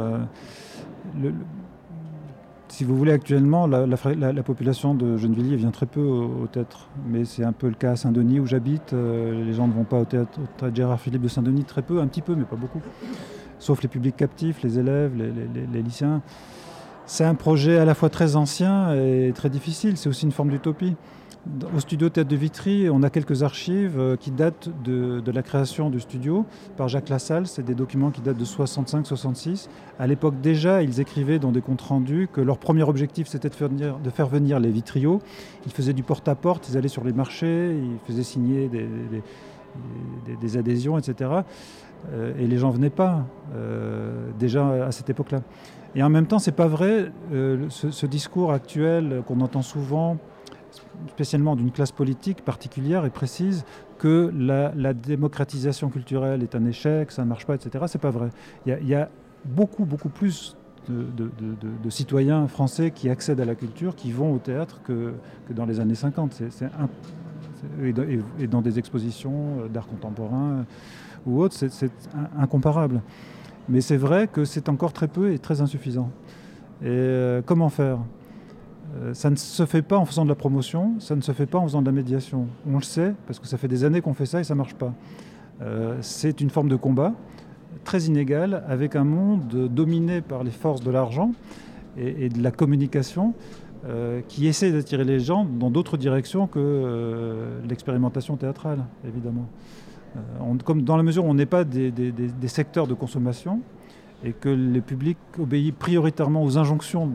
Si vous voulez, actuellement, la population de Gennevilliers vient très peu au théâtre. Mais c'est un peu le cas à Saint-Denis où j'habite. Les gens ne vont pas au théâtre Gérard Philippe de Saint-Denis, très peu, un petit peu, mais pas beaucoup. Sauf les publics captifs, les élèves, les lycéens. C'est un projet à la fois très ancien et très difficile. C'est aussi une forme d'utopie. Au studio Théâtre de Vitry, on a quelques archives qui datent de la création du studio par Jacques Lassalle. C'est des documents qui datent de 65-66. À l'époque déjà, ils écrivaient dans des comptes rendus que leur premier objectif, c'était de faire venir les vitriots. Ils faisaient du porte-à-porte, ils allaient sur les marchés, ils faisaient signer des adhésions, etc. Et les gens ne venaient pas, déjà à cette époque-là. Et en même temps, ce n'est pas vrai, ce discours actuel qu'on entend souvent, spécialement d'une classe politique particulière et précise, que la démocratisation culturelle est un échec, ça ne marche pas, etc. C'est pas vrai. Il y a beaucoup plus de citoyens français qui accèdent à la culture, qui vont au théâtre que dans les années 50. Et dans des expositions d'art contemporain ou autres, c'est incomparable. Mais c'est vrai que c'est encore très peu et très insuffisant. Et comment faire ? Ça ne se fait pas en faisant de la promotion, ça ne se fait pas en faisant de la médiation. On le sait, parce que ça fait des années qu'on fait ça et ça ne marche pas. C'est une forme de combat très inégale, avec un monde dominé par les forces de l'argent et de la communication qui essaie d'attirer les gens dans d'autres directions que l'expérimentation théâtrale, évidemment. Comme dans la mesure où on n'est pas des secteurs de consommation et que le public obéit prioritairement aux injonctions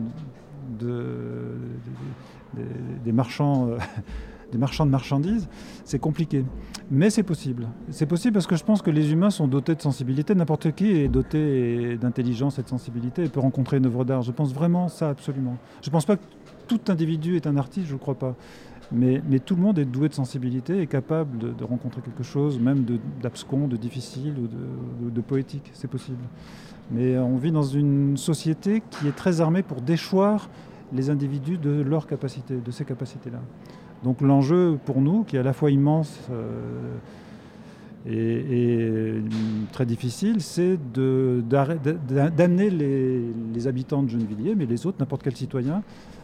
des marchands de marchandises, c'est compliqué. Mais c'est possible. C'est possible parce que je pense que les humains sont dotés de sensibilité. N'importe qui est doté d'intelligence et de sensibilité et peut rencontrer une œuvre d'art. Je pense vraiment ça, absolument. Je ne pense pas que tout individu est un artiste, je ne crois pas. Mais tout le monde est doué de sensibilité et capable de rencontrer quelque chose, même d'abscon, de difficile ou de poétique. C'est possible. Mais on vit dans une société qui est très armée pour déchoir les individus de leurs capacités, de ces capacités-là. Donc l'enjeu pour nous, qui est à la fois immense et très difficile, c'est d'amener les habitants de Gennevilliers, mais les autres, n'importe quel citoyen,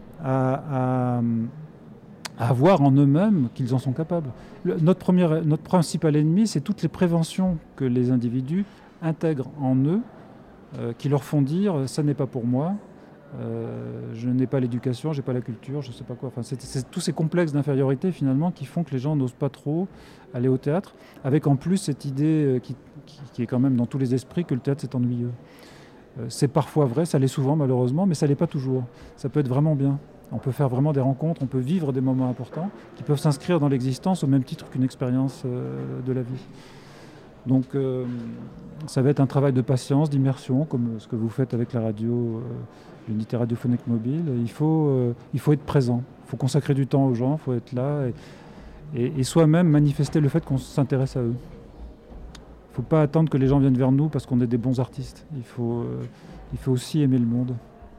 à voir en eux-mêmes qu'ils en sont capables. Notre principal ennemi, c'est toutes les préventions que les individus intègrent en eux, qui leur font dire « ça n'est pas pour moi ». Je n'ai pas l'éducation, j'ai pas la culture, je sais pas quoi. Enfin, c'est tous ces complexes d'infériorité finalement qui font que les gens n'osent pas trop aller au théâtre, avec en plus cette idée qui est quand même dans tous les esprits que le théâtre c'est ennuyeux. C'est parfois vrai, ça l'est souvent malheureusement, mais ça l'est pas toujours. Ça peut être vraiment bien. On peut faire vraiment des rencontres, on peut vivre des moments importants qui peuvent s'inscrire dans l'existence au même titre qu'une expérience de la vie. Donc ça va être un travail de patience, d'immersion, comme ce que vous faites avec la radio, l'unité radiophonique mobile. Il faut être présent, il faut consacrer du temps aux gens, il faut être là et soi-même manifester le fait qu'on s'intéresse à eux. Il ne faut pas attendre que les gens viennent vers nous parce qu'on est des bons artistes. Il faut aussi aimer le monde.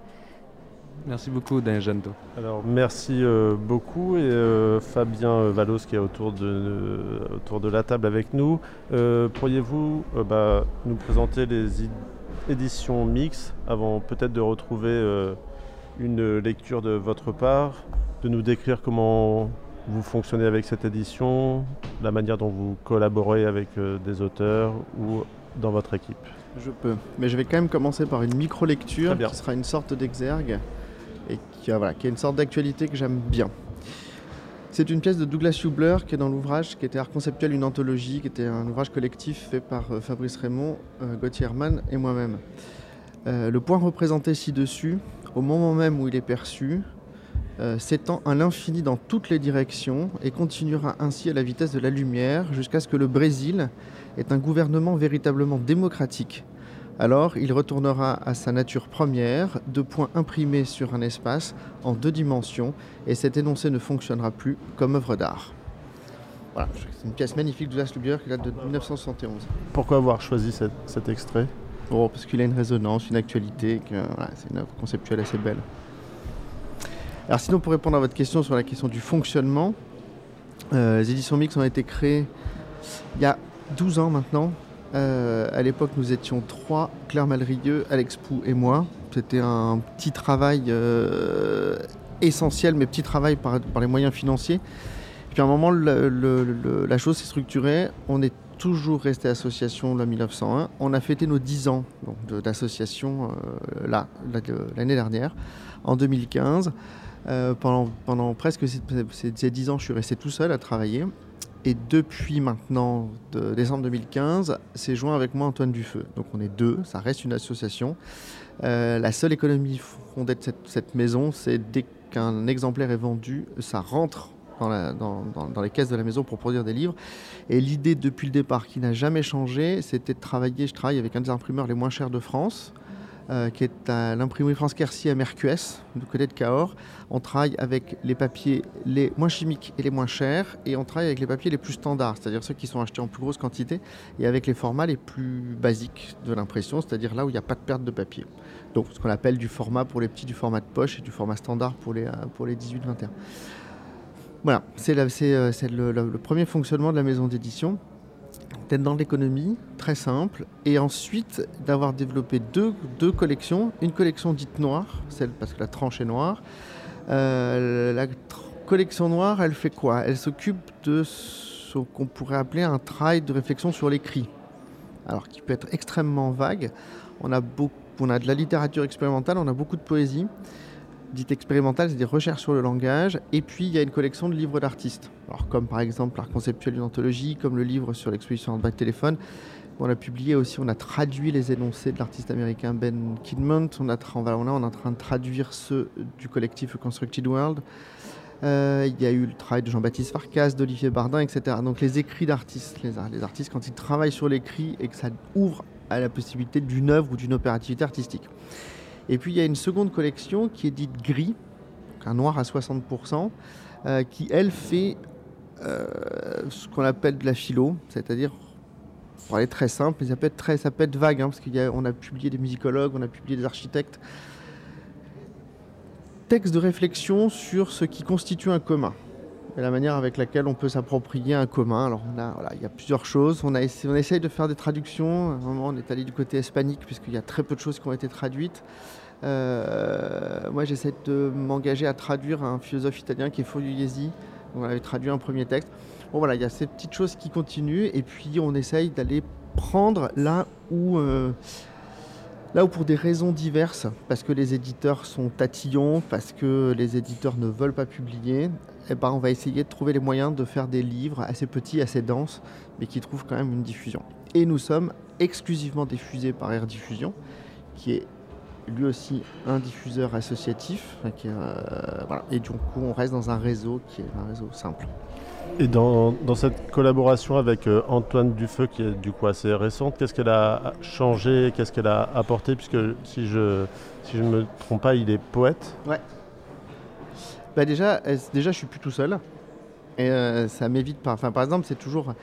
Merci beaucoup, Daniel Janto. Alors, merci beaucoup. Et Fabien Valos, qui est autour de la table avec nous. Pourriez-vous nous présenter les éditions Mix avant peut-être de retrouver une lecture de votre part, de nous décrire comment vous fonctionnez avec cette édition, la manière dont vous collaborez avec des auteurs ou dans votre équipe? Je peux, mais je vais quand même commencer par une micro-lecture qui sera une sorte d'exergue et qui est une sorte d'actualité que j'aime bien. C'est une pièce de Douglas Hubler qui est dans l'ouvrage, qui était Art conceptuel, une anthologie, qui était un ouvrage collectif fait par Fabrice Raymond, Gauthier Herman et moi-même. Le point représenté ci-dessus, au moment même où il est perçu, s'étend à l'infini dans toutes les directions et continuera ainsi à la vitesse de la lumière jusqu'à ce que le Brésil ait un gouvernement véritablement démocratique. Alors, il retournera à sa nature première, 2 points imprimés sur un espace en 2 dimensions, et cet énoncé ne fonctionnera plus comme œuvre d'art. Voilà, c'est une pièce magnifique de Douglas Hubler qui date de 1971. Pourquoi avoir choisi cet extrait ? Parce qu'il a une résonance, une actualité, c'est une œuvre conceptuelle assez belle. Alors sinon, pour répondre à votre question sur la question du fonctionnement, les éditions Mix ont été créées il y a 12 ans maintenant. À l'époque, nous étions 3, Claire Malrieux, Alex Pou et moi. C'était un petit travail essentiel, mais petit travail par les moyens financiers. Et puis à un moment, la chose s'est structurée. On est toujours resté association de 1901. On a fêté nos 10 ans d'association l'année dernière, en 2015. Pendant presque ces 10 ans, je suis resté tout seul à travailler. Et depuis maintenant, de décembre 2015, s'est joint avec moi Antoine Dufeu. Donc on est 2, ça reste une association. La seule économie fondée de cette maison, c'est dès qu'un exemplaire est vendu, ça rentre dans les caisses de la maison pour produire des livres. Et l'idée depuis le départ, qui n'a jamais changé, c'était de travailler. Je travaille avec un des imprimeurs les moins chers de France, qui est à l'imprimerie France Quercy à Mercuès, du côté de Cahors. On travaille avec les papiers les moins chimiques et les moins chers, et on travaille avec les papiers les plus standards, c'est-à-dire ceux qui sont achetés en plus grosse quantité, et avec les formats les plus basiques de l'impression, c'est-à-dire là où il n'y a pas de perte de papier. Donc ce qu'on appelle du format pour les petits, du format de poche, et du format standard pour les 18-21. Voilà, c'est le premier fonctionnement de la maison d'édition. D'être dans l'économie, très simple, et ensuite d'avoir développé deux collections. Une collection dite noire, celle parce que la tranche est noire. La collection noire, elle fait quoi ? Elle s'occupe de ce qu'on pourrait appeler un travail de réflexion sur l'écrit, alors qui peut être extrêmement vague. On a de la littérature expérimentale, on a beaucoup de poésie. Dite expérimentale, c'est des recherches sur le langage. Et puis, il y a une collection de livres d'artistes. Alors, comme par exemple l'art conceptuel d'une anthologie, comme le livre sur l'exposition by téléphone. On a publié aussi, on a traduit les énoncés de l'artiste américain Ben Kidmont. On est en train de traduire ceux du collectif Constructed World. Il y a eu le travail de Jean-Baptiste Farkas, d'Olivier Bardin, etc. Donc, les écrits d'artistes, les artistes, quand ils travaillent sur l'écrit et que ça ouvre à la possibilité d'une œuvre ou d'une opérativité artistique. Et puis il y a une seconde collection qui est dite gris, un noir à 60%, qui elle fait ce qu'on appelle de la philo, c'est-à-dire, pour aller très simple, ça peut être vague, parce qu'on a publié des musicologues, on a publié des architectes. Texte de réflexion sur ce qui constitue un commun. et la manière avec laquelle on peut s'approprier un commun. Alors il y a plusieurs choses. On essaye de faire des traductions. À un moment, on est allé du côté hispanique puisqu'il y a très peu de choses qui ont été traduites. Moi, j'essaie de m'engager à traduire un philosophe italien qui est Fogliesi. On avait traduit un premier texte. Bon voilà, il y a ces petites choses qui continuent et puis on essaye d'aller prendre là où pour des raisons diverses, parce que les éditeurs sont tatillons, parce que les éditeurs ne veulent pas publier, on va essayer de trouver les moyens de faire des livres assez petits, assez denses, mais qui trouvent quand même une diffusion. Et nous sommes exclusivement diffusés par Air Diffusion, qui est lui aussi un diffuseur associatif. Et du coup, on reste dans un réseau qui est un réseau simple. Et dans cette collaboration avec Antoine Dufeu, qui est du coup assez récente, qu'est-ce qu'elle a changé, qu'est-ce qu'elle a apporté, puisque si je ne me trompe pas, il est poète. Ouais. Déjà, je suis plus tout seul. Et ça m'évite pas. Enfin, par exemple, c'est toujours...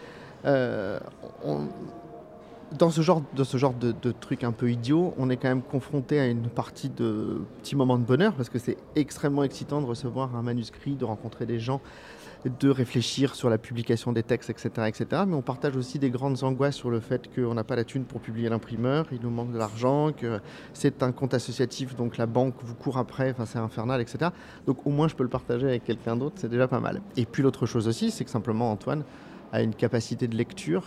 Dans ce genre de trucs un peu idiots, on est quand même confronté à une partie de petits moments de bonheur, parce que c'est extrêmement excitant de recevoir un manuscrit, de rencontrer des gens, de réfléchir sur la publication des textes, etc., etc. Mais on partage aussi des grandes angoisses sur le fait qu'on n'a pas la thune pour publier l'imprimeur, il nous manque de l'argent, que c'est un compte associatif, donc la banque vous court après, c'est infernal, etc. Donc au moins je peux le partager avec quelqu'un d'autre, c'est déjà pas mal. Et puis l'autre chose aussi, c'est que simplement Antoine a une capacité de lecture.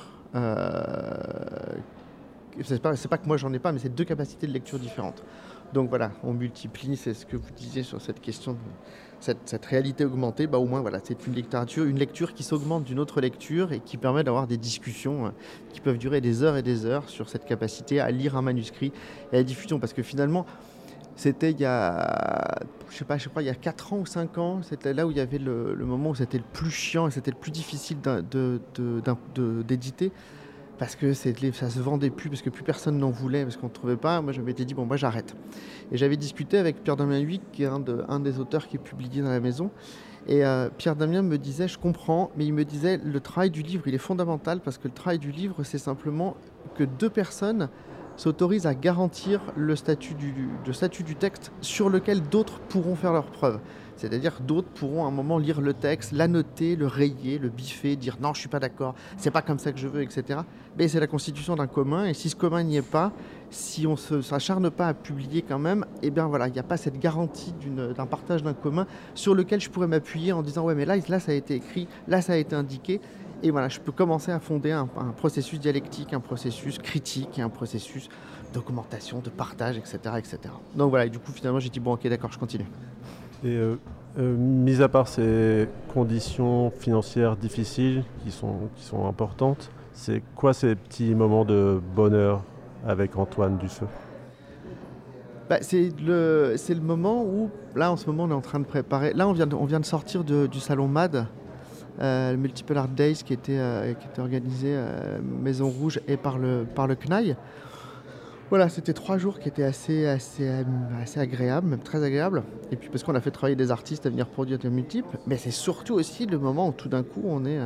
C'est pas que moi j'en ai pas, mais c'est 2 capacités de lecture différentes. Donc voilà, on multiplie, c'est ce que vous disiez sur cette question, cette réalité augmentée, au moins voilà, c'est une lecture qui s'augmente d'une autre lecture et qui permet d'avoir des discussions qui peuvent durer des heures et des heures sur cette capacité à lire un manuscrit et à la diffusion. Parce que finalement, c'était il y a 4 ans ou 5 ans, c'était là où il y avait le moment où c'était le plus chiant et c'était le plus difficile d'éditer. Parce que ça se vendait plus, parce que plus personne n'en voulait, parce qu'on ne trouvait pas. Moi, je m'étais dit, moi, j'arrête. Et j'avais discuté avec Pierre Damien Huyck, qui est un des auteurs qui est publié dans la maison. Et Pierre Damien me disait, je comprends, mais il me disait, le travail du livre, il est fondamental, parce que le travail du livre, c'est simplement que 2 personnes s'autorisent à garantir le statut du texte sur lequel d'autres pourront faire leurs preuves. C'est-à-dire que d'autres pourront à un moment lire le texte, l'annoter, le rayer, le biffer, dire non, je suis pas d'accord, c'est pas comme ça que je veux, etc. Mais c'est la constitution d'un commun, et si ce commun n'y est pas, si on ne s'acharne pas à publier quand même, il n'y a pas cette garantie d'un partage d'un commun sur lequel je pourrais m'appuyer en disant ouais, mais là ça a été écrit, là ça a été indiqué. Et voilà, je peux commencer à fonder un processus dialectique, un processus critique et un processus d'augmentation, de partage, etc., etc. Donc voilà, et du coup, finalement, j'ai dit, bon, ok, d'accord, je continue. Et mis à part ces conditions financières difficiles qui sont importantes, c'est quoi ces petits moments de bonheur avec Antoine Dufeu ? C'est le moment où, là, en ce moment, on est en train de préparer... Là, on vient de sortir du salon MAD, le Multiple Art Days qui était organisé Maison Rouge et par le CNAI. Voilà, c'était 3 jours qui étaient assez agréables, même très agréables. Et puis parce qu'on a fait travailler des artistes à venir produire des multiples. Mais c'est surtout aussi le moment où tout d'un coup on est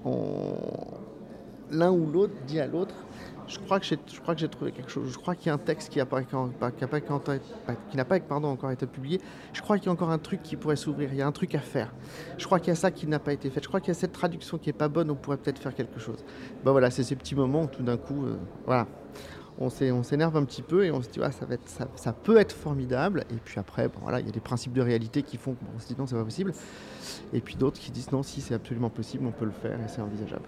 l'un ou l'autre dit à l'autre, je crois que j'ai trouvé quelque chose. Je crois qu'il y a un texte qui n'a pas encore été publié. Je crois qu'il y a encore un truc qui pourrait s'ouvrir. Il y a un truc à faire. Je crois qu'il y a ça qui n'a pas été fait. Je crois qu'il y a cette traduction qui n'est pas bonne. On pourrait peut-être faire quelque chose. Voilà, c'est ces petits moments où tout d'un coup, voilà, on s'énerve un petit peu et on se dit ça peut être formidable. Et puis après, il y a des principes de réalité qui font qu'on se dit non, c'est pas possible. Et puis d'autres qui disent non, si c'est absolument possible, on peut le faire et c'est envisageable.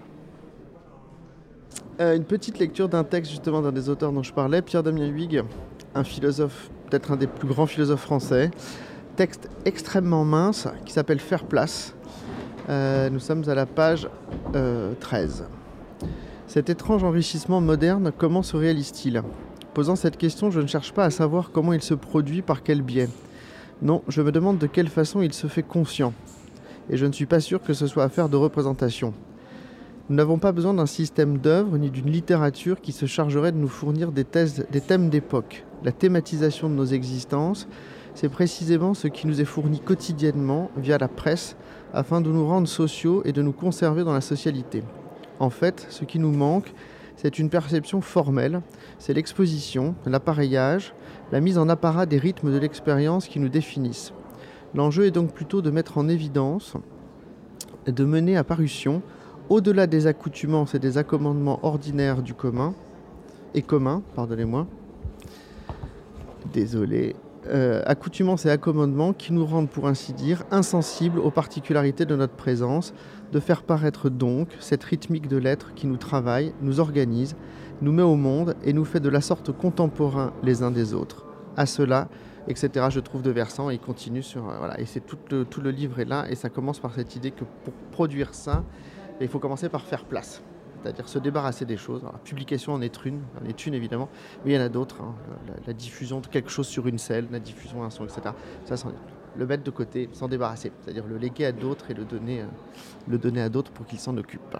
Une petite lecture d'un texte justement d'un des auteurs dont je parlais, Pierre Damien Huyck, un philosophe, peut-être un des plus grands philosophes français. Texte extrêmement mince qui s'appelle Faire place. Nous sommes à la page 13. Cet étrange enrichissement moderne, comment se réalise-t-il ? Posant cette question, je ne cherche pas à savoir comment il se produit, par quel biais. Non, je me demande de quelle façon il se fait conscient. Et je ne suis pas sûr que ce soit affaire de représentation. Nous n'avons pas besoin d'un système d'œuvres ni d'une littérature qui se chargerait de nous fournir des thèmes d'époque. La thématisation de nos existences, c'est précisément ce qui nous est fourni quotidiennement via la presse afin de nous rendre sociaux et de nous conserver dans la socialité. En fait, ce qui nous manque, c'est une perception formelle, c'est l'exposition, l'appareillage, la mise en apparat des rythmes de l'expérience qui nous définissent. L'enjeu est donc plutôt de mettre en évidence de mener à parution, au-delà des accoutumances et des accommodements ordinaires du commun, accoutumances et accommodements qui nous rendent, pour ainsi dire, insensibles aux particularités de notre présence, de faire paraître donc cette rythmique de l'être qui nous travaille, nous organise, nous met au monde et nous fait de la sorte contemporains les uns des autres. À cela, etc. Je trouve de versants et il continue sur... voilà. Et c'est tout le livre est là et ça commence par cette idée que pour produire ça, il faut commencer par faire place. C'est-à-dire se débarrasser des choses. Alors, la publication en est une évidemment, mais il y en a d'autres. Hein. La diffusion de quelque chose sur une selle, la diffusion d'un son, etc. Ça, le mettre de côté, s'en débarrasser. C'est-à-dire le léguer à d'autres et le donner à d'autres pour qu'ils s'en occupent.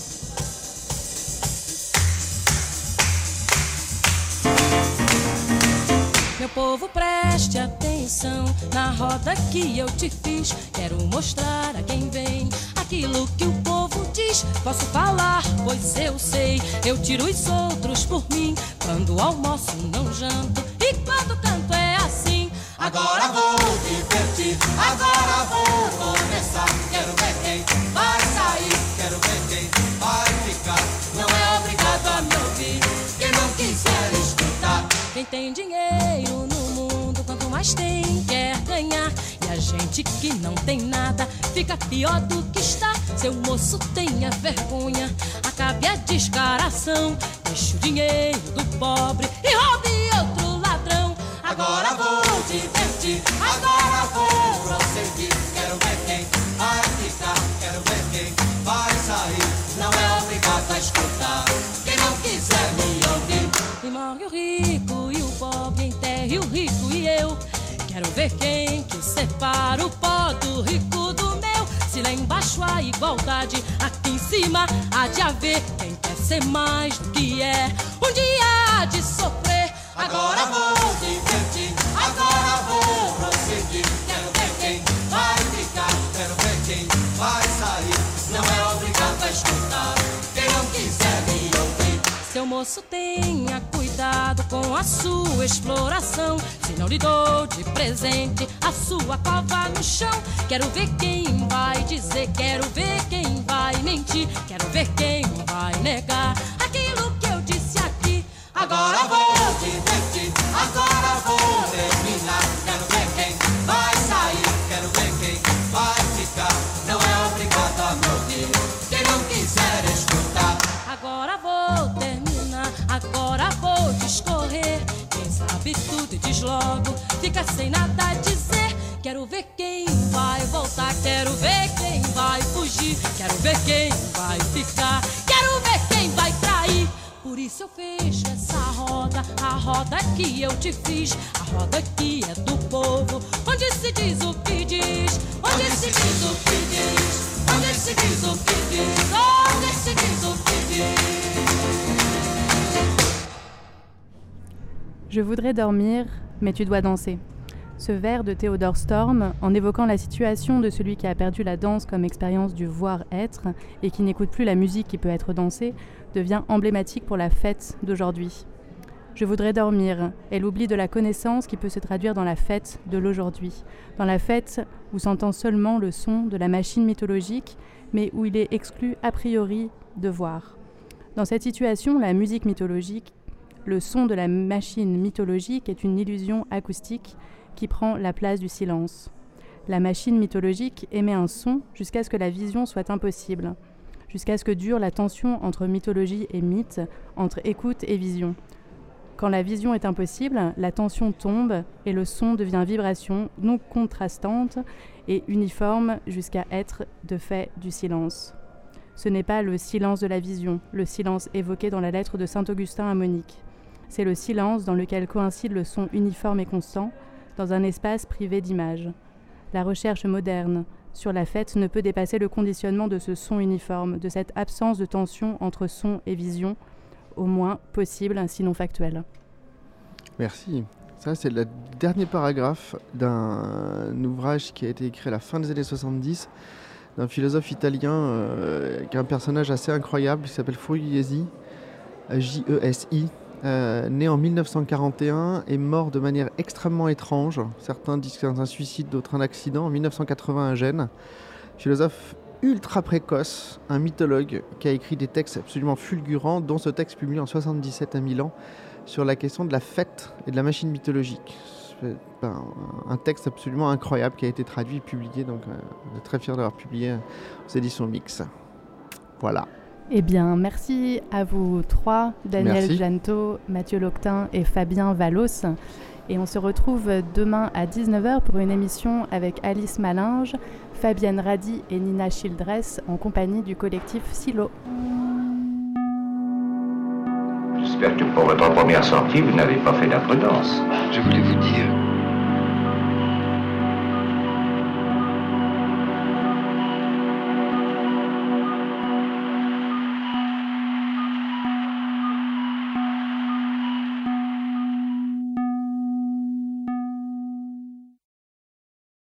Meu povo, preste atenção na roda que eu te fiz. Quero mostrar a quem vem aquilo que o povo diz. Posso falar, pois eu sei. Eu tiro os outros por mim. Quando almoço não janto e quando canto é assim. Agora vou divertir, agora vou começar. Quero ver quem vai sair, quero ver quem vai ficar. Não é obrigado a me ouvir, quem não quiser escutar. Quem tem dinheiro no mundo, quanto mais tem, quer ganhar. E a gente que não tem nada, fica pior do que está. Seu moço tenha vergonha, acabe a descaração. Deixe o dinheiro do pobre e roube outro ladrão. Agora vou divertir, agora vou prosseguir. Quero ver quem vai ficar, quero ver quem vai sair. Não é obrigado a escutar, quem não quiser me ouvir. E morre o rico e o pobre, enterre o rico e eu. Quero ver quem que separa o pó do rico do meu. Se lá embaixo há igualdade, aqui em cima há de haver. Quem quer ser mais do que é, um dia há de sofrer. Agora vou divertir, agora vou prosseguir. Quero ver quem vai ficar, quero ver quem vai sair. Não é obrigado a escutar, quem não quiser me ouvir. Seu moço, tenha cuidado com a sua exploração. Se não lhe dou de presente a sua cova no chão. Quero ver quem vai dizer, quero ver quem vai mentir. Quero ver quem vai negar aquilo que eu disse aqui. Agora vou divertir, agora vou terminar. Quero ver quem vai sair, quero ver quem vai ficar. Não é obrigado a me ouvir, quem não quiser escutar. Agora vou terminar, agora vou discorrer. Quem sabe tudo e diz logo, fica sem nada a dizer. Quero ver quem vai voltar, quero ver quem vai fugir. Quero ver quem vai ficar, quero ver quem vai trair. Por isso eu fecho essa roda, a roda que eu te fiz. A roda que é do povo, onde se diz o que diz. Onde se diz o que diz, onde se diz o que diz. Onde se diz o que diz. Je voudrais dormir, mais tu dois danser. Ce vers de Theodore Storm, en évoquant la situation de celui qui a perdu la danse comme expérience du voir-être et qui n'écoute plus la musique qui peut être dansée, devient emblématique pour la fête d'aujourd'hui. Je voudrais dormir est l'oubli de la connaissance qui peut se traduire dans la fête de l'aujourd'hui. Dans la fête où s'entend seulement le son de la machine mythologique, mais où il est exclu a priori de voir. Dans cette situation, la musique mythologique, le son de la machine mythologique est une illusion acoustique qui prend la place du silence. La machine mythologique émet un son jusqu'à ce que la vision soit impossible, jusqu'à ce que dure la tension entre mythologie et mythe, entre écoute et vision. Quand la vision est impossible, la tension tombe et le son devient vibration non contrastante et uniforme jusqu'à être de fait du silence. Ce n'est pas le silence de la vision, le silence évoqué dans la lettre de saint Augustin à Monique. C'est le silence dans lequel coïncide le son uniforme et constant, dans un espace privé d'images. La recherche moderne sur la fête ne peut dépasser le conditionnement de ce son uniforme, de cette absence de tension entre son et vision, au moins possible, sinon factuelle. Merci. Ça, c'est le dernier paragraphe d'un ouvrage qui a été écrit à la fin des années 70, d'un philosophe italien qui est un personnage assez incroyable, qui s'appelle Furio Jesi, J-E-S-I, né en 1941 et mort de manière extrêmement étrange. Certains disent que c'est un suicide, d'autres un accident, en 1980 à Gênes. Philosophe ultra précoce, un mythologue qui a écrit des textes absolument fulgurants, dont ce texte publié en 77 à Milan sur la question de la fête et de la machine mythologique. Un texte absolument incroyable qui a été traduit et publié, donc on est très fiers d'avoir publié aux éditions Mix. Voilà. Eh bien, merci à vous trois, Daniel Janto, Mathieu Loctin et Fabien Valos. Et on se retrouve demain à 19h pour une émission avec Alice Malinge, Fabienne Radi et Nina Childress en compagnie du collectif Silo. J'espère que pour votre première sortie, vous n'avez pas fait d'imprudence. Je voulais vous dire